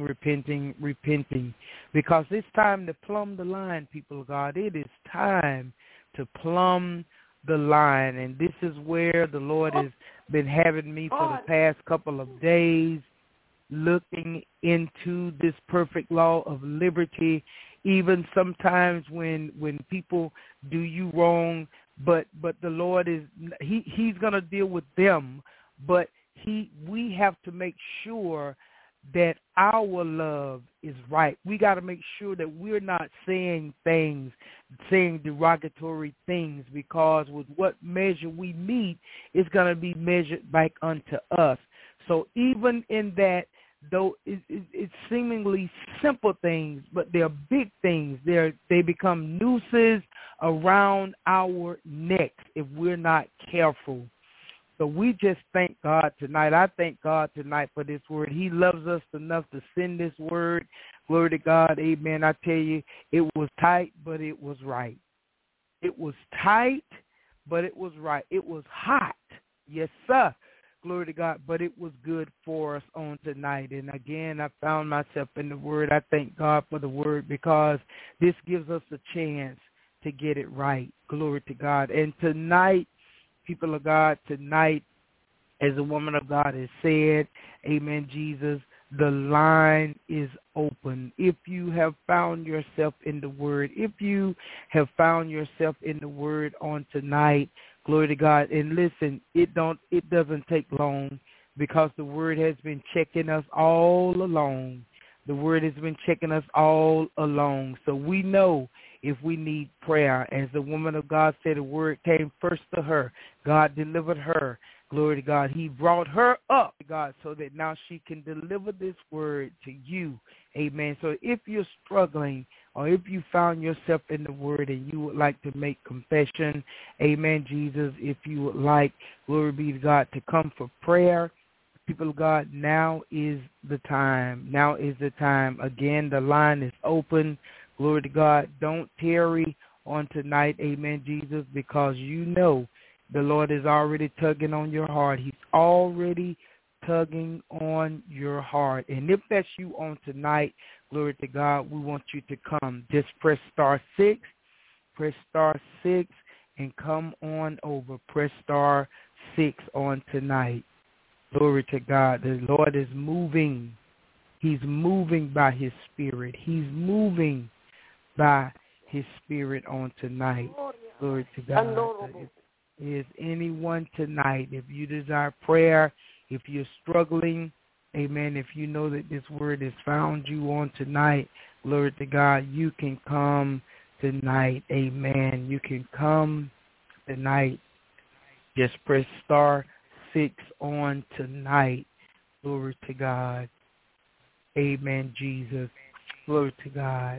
because it's time to plumb the line, people of God. It is time to plumb the line, and this is where the Lord has been having me for the past couple of days, looking into this perfect law of liberty, even sometimes when people do you wrong, but the Lord is, he's going to deal with them, but we have to make sure that our love is right. We got to make sure that we're not saying derogatory things, because with what measure we meet, it's going to be measured back unto us. So even in that, though it's seemingly simple things, but they're big things. They become nooses around our necks if we're not careful. So we just thank God tonight. I thank God tonight for this word. He loves us enough to send this word. Glory to God. Amen. I tell you, it was tight, but it was right. It was tight, but it was right. It was hot. Yes, sir. Glory to God. But it was good for us on tonight. And again, I found myself in the word. I thank God for the word, because this gives us a chance to get it right. Glory to God. And tonight, people of God, tonight, as the woman of God has said, amen, Jesus, the line is open. If you have found yourself in the word, if you have found yourself in the word on tonight, glory to God, and listen, it doesn't take long, because the word has been checking us all along. The word has been checking us all along. So we know if we need prayer. As the woman of God said, the word came first to her. God delivered her. Glory to God. He brought her up, God, so that now she can deliver this word to you. Amen. So if you're struggling, or if you found yourself in the word and you would like to make confession, amen, Jesus, if you would like, glory be to God, to come for prayer, people of God, now is the time. Now is the time. Again, the line is open. Glory to God. Don't tarry on tonight, amen, Jesus, because you know the Lord is already tugging on your heart. He's already tugging on your heart. And if that's you on tonight, glory to God, we want you to come. Just press star 6, and come on over. Press star 6 on tonight. Glory to God. The Lord is moving. He's moving by his Spirit. He's moving by his Spirit on tonight. Glory to God. Is anyone tonight, if you desire prayer, if you're struggling, amen, if you know that this word has found you on tonight, glory to God, you can come tonight, amen. You can come tonight. Just press star 6 on tonight. Glory to God. Amen, Jesus. Glory to God.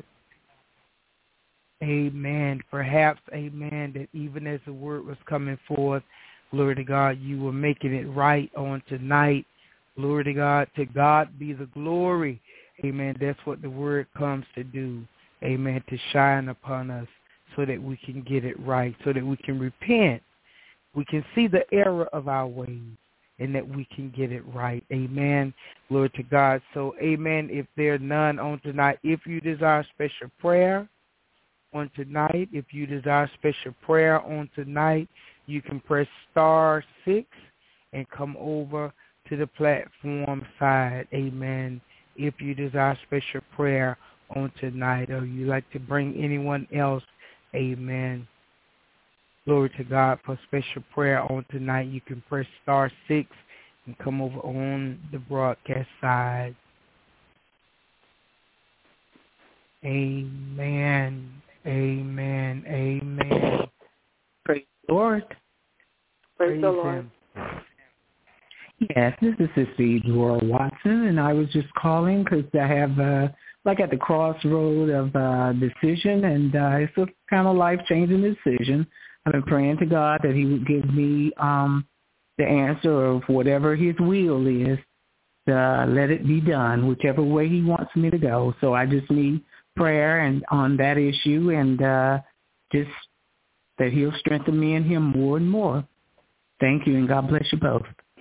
Amen. Perhaps, amen, that even as the word was coming forth, glory to God, you were making it right on tonight. Glory to God. To God be the glory. Amen. That's what the word comes to do. Amen. To shine upon us so that we can get it right, so that we can repent. We can see the error of our ways and that we can get it right. Amen. Glory to God. So, amen, if there are none on tonight, if you desire special prayer on tonight, if you desire special prayer on tonight, you can press *6 and come over to the platform side. Amen. If you desire special prayer on tonight, or you like to bring anyone else, amen, glory to God, for special prayer on tonight, you can press *6 and come over on the broadcast side. Amen. Amen. Amen. Praise the Lord. Praise the Lord. Him. Yes, this is Sister Dora Watson, and I was just calling because I have, at the crossroad of decision, and it's a kind of life-changing decision. I've been praying to God that he would give me the answer of whatever his will is, let it be done, whichever way he wants me to go. So I just need prayer and on that issue, and just that he'll strengthen me in him more and more. Thank you, and God bless you both.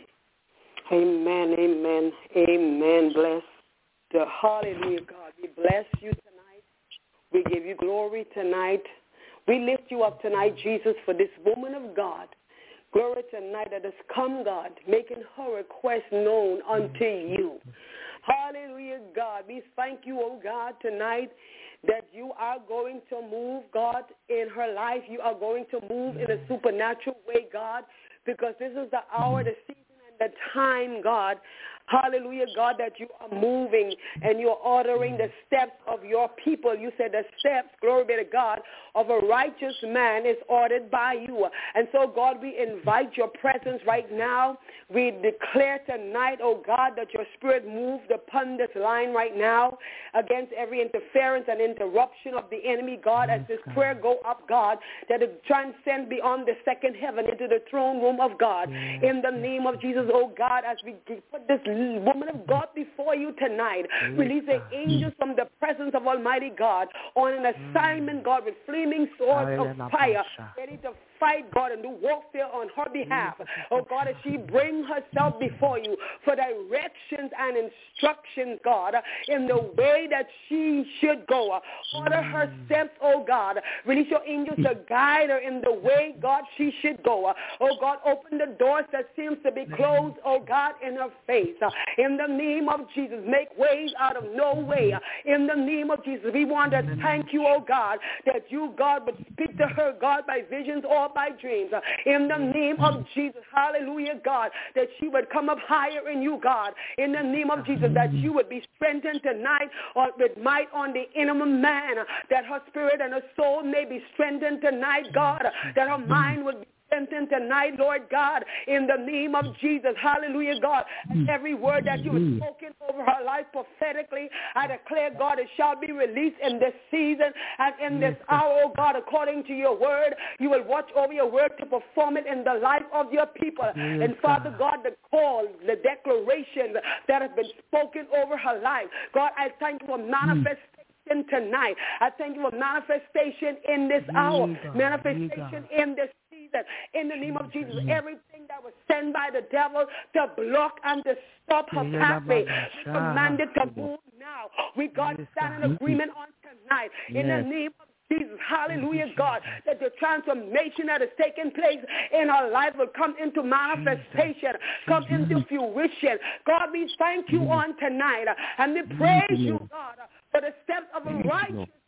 Amen, amen, amen. Bless the hallelujah, God. We bless you tonight. We give you glory tonight. We lift you up tonight, Jesus, for this woman of God. Glory tonight that has come, God, making her request known unto you. Hallelujah, God. We thank you, oh God, tonight that you are going to move, God, in her life. You are going to move in a supernatural way, God, because this is the hour, the season, the time, God, hallelujah, God, that you are moving and you're ordering the steps of your people. You said the steps, glory be to God, of a righteous man is ordered by you. And so, God, we invite your presence right now. We declare tonight, oh God, that your spirit moved upon this line right now against every interference and interruption of the enemy, God, as this prayer go up, God, that it transcend beyond the second heaven into the throne room of God. In the name of Jesus, oh God, as we put this woman of God before you tonight, release the angels from the presence of Almighty God on an assignment, God, with flaming swords of fire, ready to fight, God, and do warfare on her behalf. Oh God, as she bring herself before you for directions and instructions, God, in the way that she should go. Order her steps, oh God. Release your angels to guide her in the way, God, she should go. Oh God, open the doors that seems to be closed, oh God, in her face. In the name of Jesus, make ways out of no way. In the name of Jesus, we want to thank you, oh God, that you, God, would speak to her, God, by visions or by dreams. In the name of Jesus, hallelujah, God, that she would come up higher in you, God. In the name of Jesus, that you would be strengthened tonight with might on the inner man, that her spirit and her soul may be strengthened tonight, God, that her mind would be strengthened tonight, Lord God, in the name of Jesus. Hallelujah, God. And every word that you have spoken over her life prophetically, I declare, God, it shall be released in this season and in this hour, oh God, according to your word. You will watch over your word to perform it in the life of your people. And Father God, the call, the declarations that have been spoken over her life, God, I thank you for manifestation tonight. I thank you for manifestation in this hour, manifestation in this season. In the name of Jesus, everything that was sent by the devil to block and to stop her pathway, we command it to move now. We, God, stand in agreement on tonight. In the name of Jesus, hallelujah, God, that the transformation that is taking place in our life will come into manifestation, come into fruition. God, we thank you on tonight, and we praise you, God, for the steps of a righteous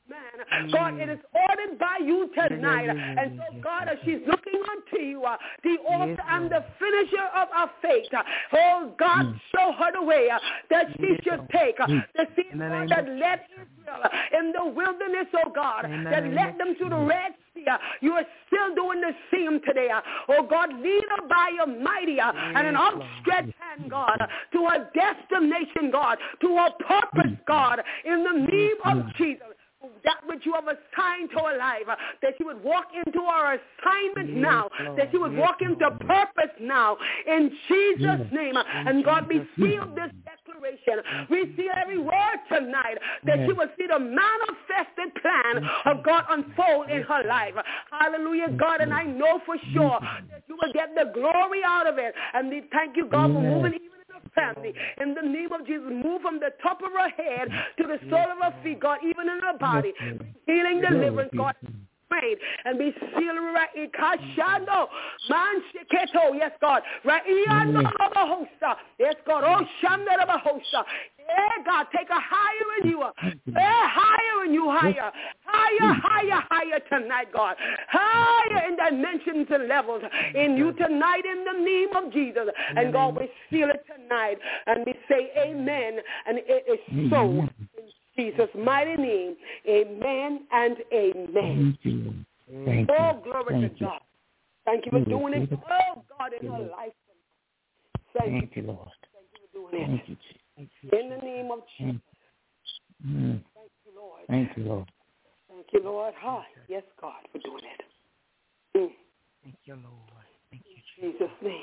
man. God, it is ordered by you tonight. And so, God, as she's looking unto you, the author and the finisher of our faith, oh, God, show her the way that she should take. The same God that led Israel in the wilderness, oh God, that led them to the Red Sea. You are still doing the same today. Oh, God, lead her by your mighty and an outstretched hand, God, to her destination, God, to her purpose, God, in the name of Jesus. That which you have assigned to her life, that she would walk into her assignment now, that she would walk into purpose now, in Jesus' name. And God, we seal this declaration. We seal every word tonight, that she will see the manifested plan of God unfold in her life. Hallelujah, God, and I know for sure that you will get the glory out of it. And we thank you, God, for moving even family. In the name of Jesus, move from the top of her head to the sole of her feet, God, even in her body. Healing, deliverance, God. Prayed and be sealed right in Kashando, Man Shiketo, yes, God, right in yes, God, oh Shanda of a hosta. Yeah, God, take a higher in you, higher in you, higher tonight, God, higher in dimensions and levels in you tonight in the name of Jesus. And God, we seal it tonight and we say amen, and it is so. In Jesus' mighty name, amen and amen. Thank you. Oh, glory to God. Thank you for doing it. Oh, God, in her life. Thank you, Lord. Thank you for doing it. Thank you, Jesus. In the name of Jesus. Thank you, Lord. Thank you, Lord. Thank you, Lord. Hi. Yes, God, for doing it. Thank you, Lord. Thank you, Jesus. Jesus' name.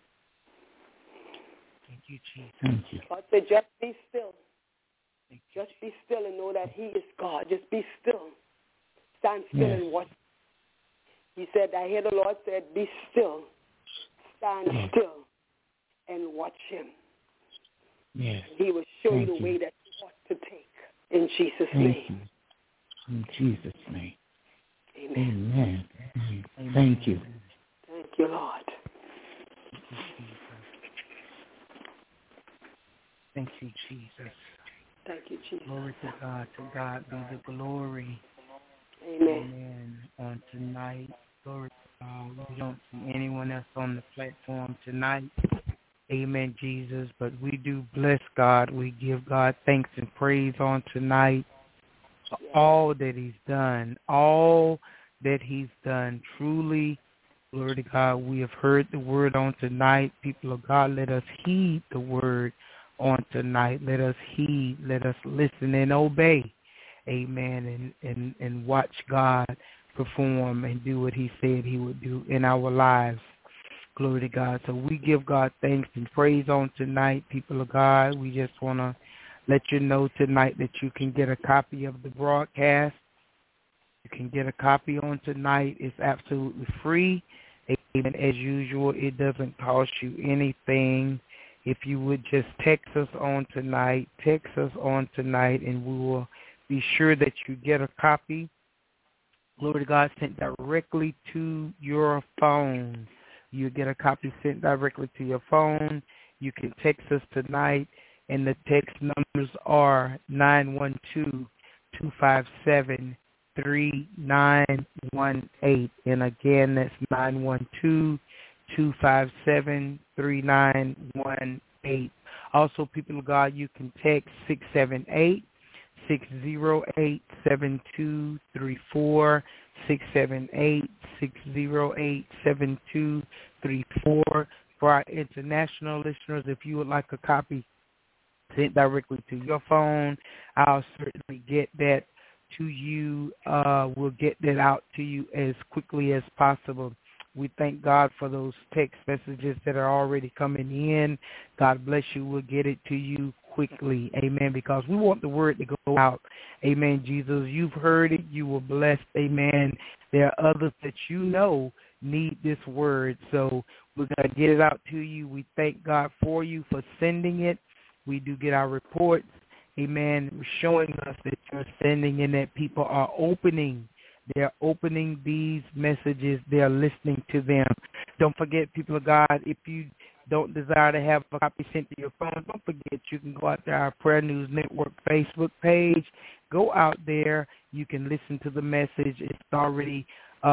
Thank you, Jesus. Thank you. God said, just be still. Just be still and know that he is God. Just be still. Stand still and watch. He said, I hear the Lord said, be still. Stand still and watch him. Yes. He will show you the way that you ought to take. In Jesus' name. In Jesus' name. Amen. Amen. Thank you. Thank you, Lord. Thank you, Jesus. Thank you, Jesus. Glory to God. To God be the glory. Amen. On tonight, glory to God. We don't see anyone else on the platform tonight. Amen, Jesus. But we do bless God. We give God thanks and praise on tonight for all that he's done. All that he's done. Truly, glory to God, we have heard the word on tonight. People of God, let us heed the word on tonight. Let us heed. Let us listen and obey. Amen. And watch God perform and do what he said he would do in our lives. Glory to God. So we give God thanks and praise on tonight, people of God. We just want to let you know tonight that you can get a copy of the broadcast. You can get a copy on tonight. It's absolutely free. Amen. As usual, it doesn't cost you anything. If you would just text us on tonight, and we will be sure that you get a copy. Glory to God, sent directly to your phone. You get a copy sent directly to your phone. You can text us tonight, and the text numbers are 912-257-3918. And again, that's 912-257-3918. Also, people of God, you can text 678-608-7234, 678-608-7234. For our international listeners, if you would like a copy sent directly to your phone, I'll certainly get that to you. We'll get that out to you as quickly as possible. We thank God for those text messages that are already coming in. God bless you. We'll get it to you quickly. Amen. Because we want the word to go out. Amen. Jesus, you've heard it. You were blessed. Amen. There are others that you know need this word. So we're going to get it out to you. We thank God for you for sending it. We do get our reports. Amen. Showing us that you're sending and that people are opening. They're opening these messages. They're listening to them. Don't forget, people of God, if you don't desire to have a copy sent to your phone, don't forget you can go out to our Prayer News Network Facebook page. Go out there you can listen to the message. It's already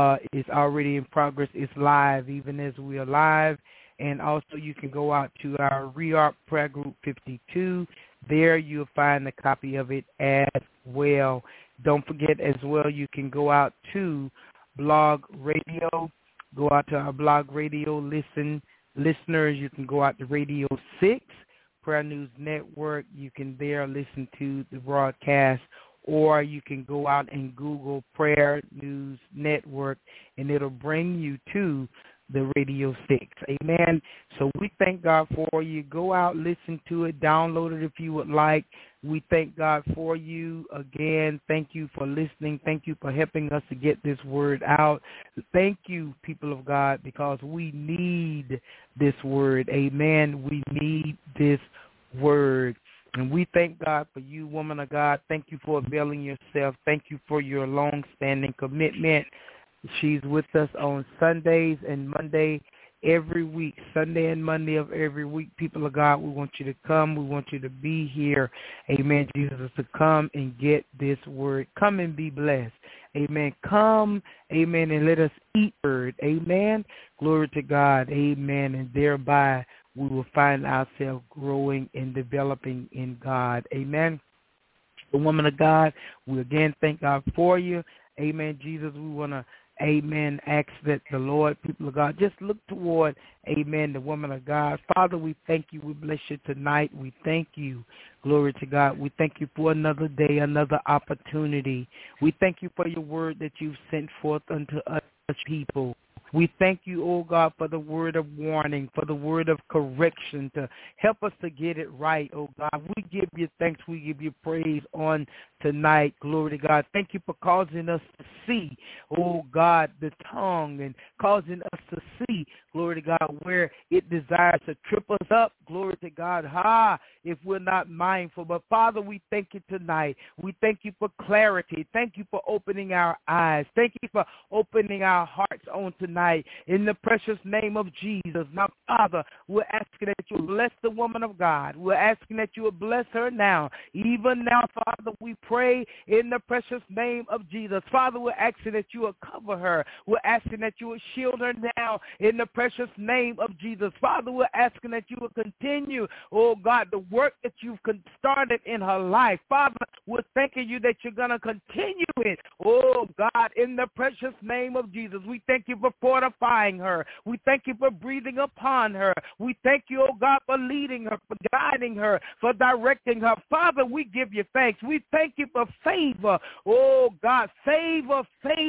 in progress. It's live, even as we are live. And also you can go out to our Rearc Prayer Group 52. There you'll find a copy of it as well. Don't forget as well, you can go out to Blog Radio. Go out to our Blog Radio listeners. You can go out to Radio 6, Prayer News Network. You can there listen to the broadcast. Or you can go out and Google Prayer News Network, and it'll bring you to the Radio 6. Amen. So we thank God for you. Go out, listen to it, download it if you would like. We thank God for you. Again, thank you for listening. Thank you for helping us to get this word out. Thank you, people of God, because we need this word. Amen. We need this word. And we thank God for you, woman of God. Thank you for availing yourself. Thank you for your long-standing commitment. She's with us on Sundays and Monday every week, Sunday and Monday of every week. People of God, we want you to come. We want you to be here. Amen, Jesus, to come and get this word. Come and be blessed. Amen. Come, amen, and let us eat word. Amen. Glory to God. Amen. And thereby we will find ourselves growing and developing in God. Amen. The woman of God, we again thank God for you. Amen, Jesus. We want to, amen, ask that the Lord, people of God, just look toward, amen, the woman of God. Father, we thank you. We bless you tonight. We thank you. Glory to God. We thank you for another day, another opportunity. We thank you for your word that you've sent forth unto us people. We thank you, oh God, for the word of warning, for the word of correction to help us to get it right, oh God. We give you thanks. We give you praise on tonight. Glory to God. Thank you for causing us to see, oh God, the tongue, and causing us to see, glory to God, where it desires to trip us up. Glory to God. If we're not mindful. But Father, we thank you tonight. We thank you for clarity. Thank you for opening our eyes. Thank you for opening our hearts on tonight. In the precious name of Jesus. Now, Father, we're asking that you bless the woman of God. We're asking that you will bless her now. Even now, Father, we pray in the precious name of Jesus. Father, we're asking that you will cover her. We're asking that you will shield her now in the precious name of Jesus. Father, we're asking that you will continue, oh God, the work that you've started in her life. Father, we're thanking you that you're going to continue it. Oh God, in the precious name of Jesus, we thank you for fortifying her. We thank you for breathing upon her. We thank you, oh God, for leading her, for guiding her, for directing her. Father, we give you thanks. We thank you for favor. Oh God, favor.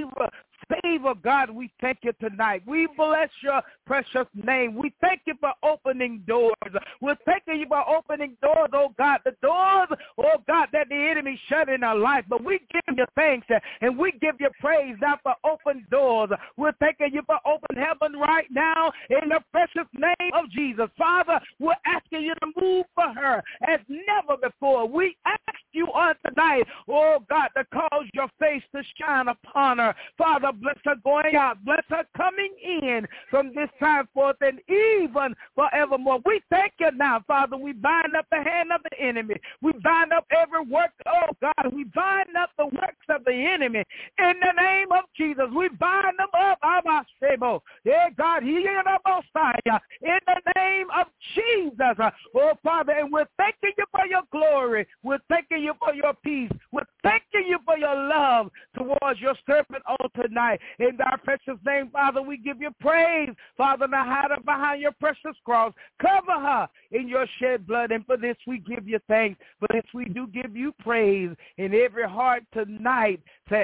Favor, God, we thank you tonight. We bless your precious name. We thank you for opening doors. We're thanking you for opening doors, oh God, the doors, oh God, that the enemy shut in our life. But we give you thanks and we give you praise now for open doors. We're thanking you for open heaven right now in the precious name of Jesus. Father, we're asking you to move for her as never before. We ask you on tonight, oh God, to cause your face to shine upon her. Father, bless her going out. Bless her coming in from this time forth and even forevermore. We thank you now, Father. We bind up the hand of the enemy. We bind up every work, oh God. We bind up the works of the enemy. In the name of Jesus, we bind them up. Yeah, God, in the name of Jesus. Oh, Father, and we're thanking you for your glory. We're thanking you for your peace. We're thanking you for your love towards your servant on tonight. In thy precious name, Father, we give you praise. Father, now hide her behind your precious cross. Cover her in your shed blood. And for this, we give you thanks. For this, we do give you praise in every heart tonight. Say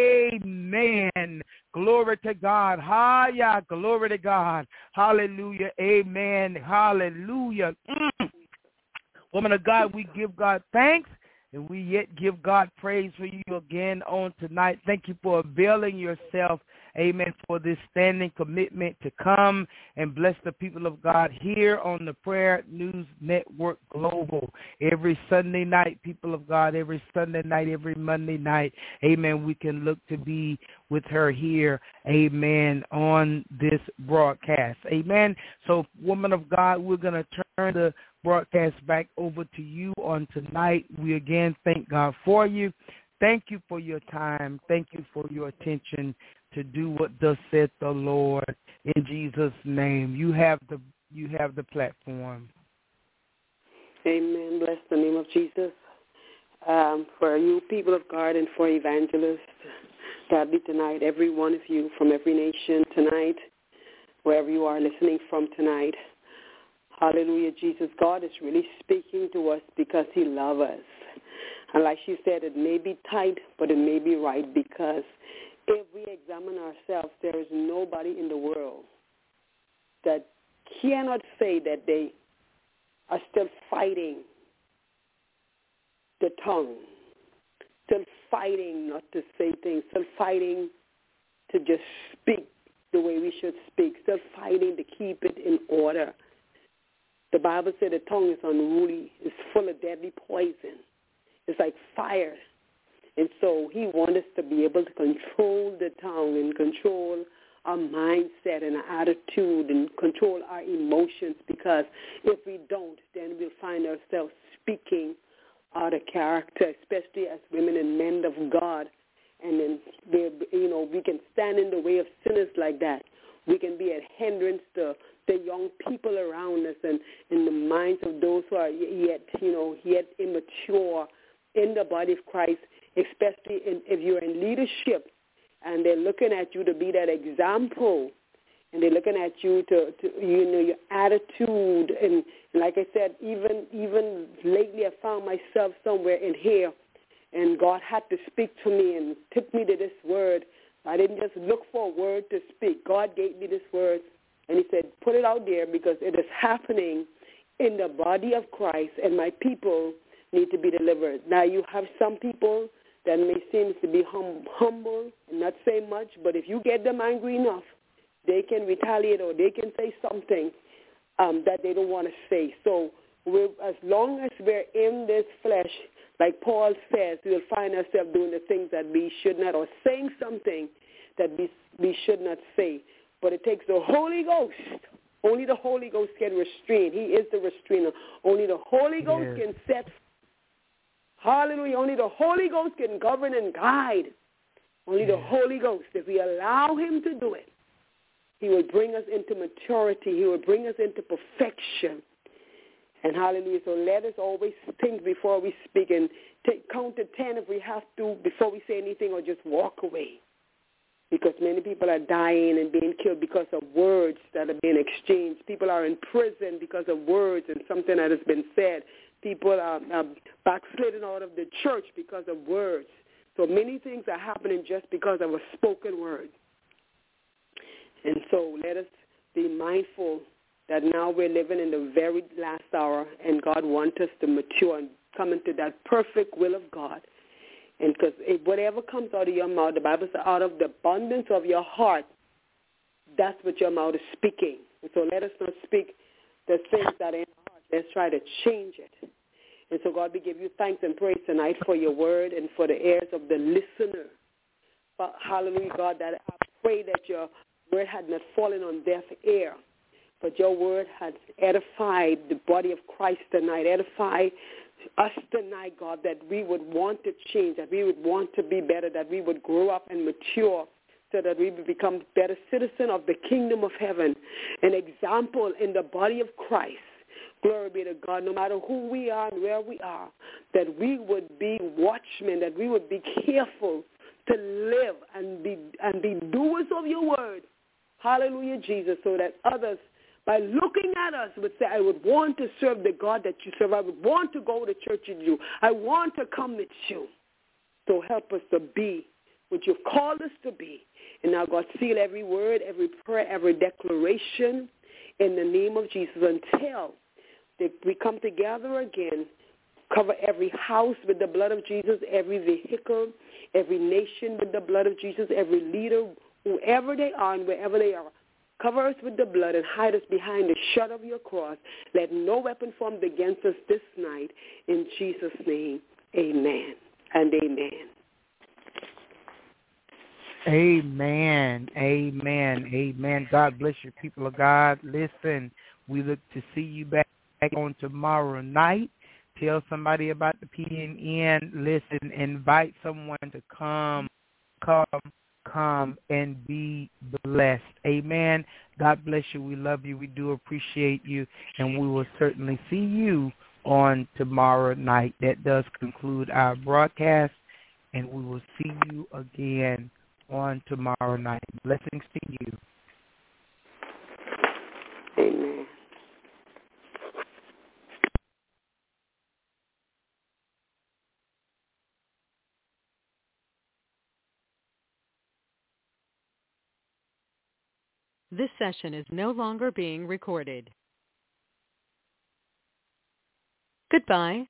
amen. Glory to God. Hallelujah. Glory to God. Hallelujah. Amen. Hallelujah. Woman of God, we give God thanks. And we yet give God praise for you again on tonight. Thank you for availing yourself, amen, for this standing commitment to come and bless the people of God here on the Prayer News Network Global. Every Sunday night, people of God, every Sunday night, every Monday night, amen, we can look to be with her here, amen, on this broadcast. Amen. So, woman of God, we're going to turn the broadcast back over to you on tonight. We again thank God for you. thank you for your time. Thank you for your attention to do what thus said the Lord. In Jesus' name, you have the platform. Amen. Bless the name of Jesus. For you people of God and for evangelists, God be tonight, every one of you from every nation tonight, wherever you are listening from tonight. Hallelujah, Jesus. God is really speaking to us because he loves us. And like she said, it may be tight, but it may be right, because if we examine ourselves, there is nobody in the world that cannot say that they are still fighting the tongue, still fighting not to say things, still fighting to just speak the way we should speak, still fighting to keep it in order. The Bible said the tongue is unruly, it's full of deadly poison. It's like fire. And so he wants us to be able to control the tongue and control our mindset and our attitude and control our emotions, because if we don't, then we'll find ourselves speaking out of character, especially as women and men of God. And then, we can stand in the way of sinners like that. We can be a hindrance to the young people around us and in the minds of those who are yet immature in the body of Christ, especially if you're in leadership and they're looking at you to be that example, and they're looking at you to your attitude. And like I said, even lately I found myself somewhere in here, and God had to speak to me and took me to this word. I didn't just look for a word to speak. God gave me this word, and he said, put it out there because it is happening in the body of Christ, and my people need to be delivered. Now, you have some people that may seem to be humble and not say much, but if you get them angry enough, they can retaliate or they can say something that they don't want to say. So as long as we're in this flesh, like Paul says, we'll find ourselves doing the things that we should not, or saying something that we should not say. But it takes the Holy Ghost. Only the Holy Ghost can restrain. He is the restrainer. Only the Holy Ghost can set. Hallelujah. Only the Holy Ghost can govern and guide. Only the Holy Ghost. If we allow him to do it, he will bring us into maturity. He will bring us into perfection. And hallelujah. So let us always think before we speak and count to 10 if we have to before we say anything, or just walk away. Because many people are dying and being killed because of words that are being exchanged. People are in prison because of words and something that has been said. People are backsliding out of the church because of words. So many things are happening just because of a spoken word. And so let us be mindful that now we're living in the very last hour, and God wants us to mature and come into that perfect will of God. And because whatever comes out of your mouth, the Bible says, out of the abundance of your heart, that's what your mouth is speaking. And so let us not speak the things that are in our heart. Let's try to change it. And so, God, we give you thanks and praise tonight for your word and for the ears of the listener. But, hallelujah, God, that I pray that your word had not fallen on deaf ear, but your word has edified the body of Christ tonight, edified us tonight, God, that we would want to change, that we would want to be better, that we would grow up and mature so that we would become better citizens of the kingdom of heaven, an example in the body of Christ. Glory be to God, no matter who we are and where we are, that we would be watchmen, that we would be careful to live and be doers of your word. Hallelujah, Jesus, so that others, by looking at us, would say, I would want to serve the God that you serve. I would want to go to church with you. I want to come with you. So help us to be what you've called us to be. And now, God, seal every word, every prayer, every declaration in the name of Jesus until we come together again. Cover every house with the blood of Jesus, every vehicle, every nation with the blood of Jesus, every leader, whoever they are and wherever they are. Cover us with the blood and hide us behind the shadow of your cross. Let no weapon formed against us this night. In Jesus' name, amen and amen. Amen, amen, amen. God bless you, people of God. Listen, we look to see you back on tomorrow night. Tell somebody about the PNN. Listen, invite someone to come and be blessed. Amen. God bless you. We love you. We do appreciate you. And we will certainly see you on tomorrow night. That does conclude our broadcast. And we will see you again on tomorrow night. Blessings to you. Amen. This session is no longer being recorded. Goodbye.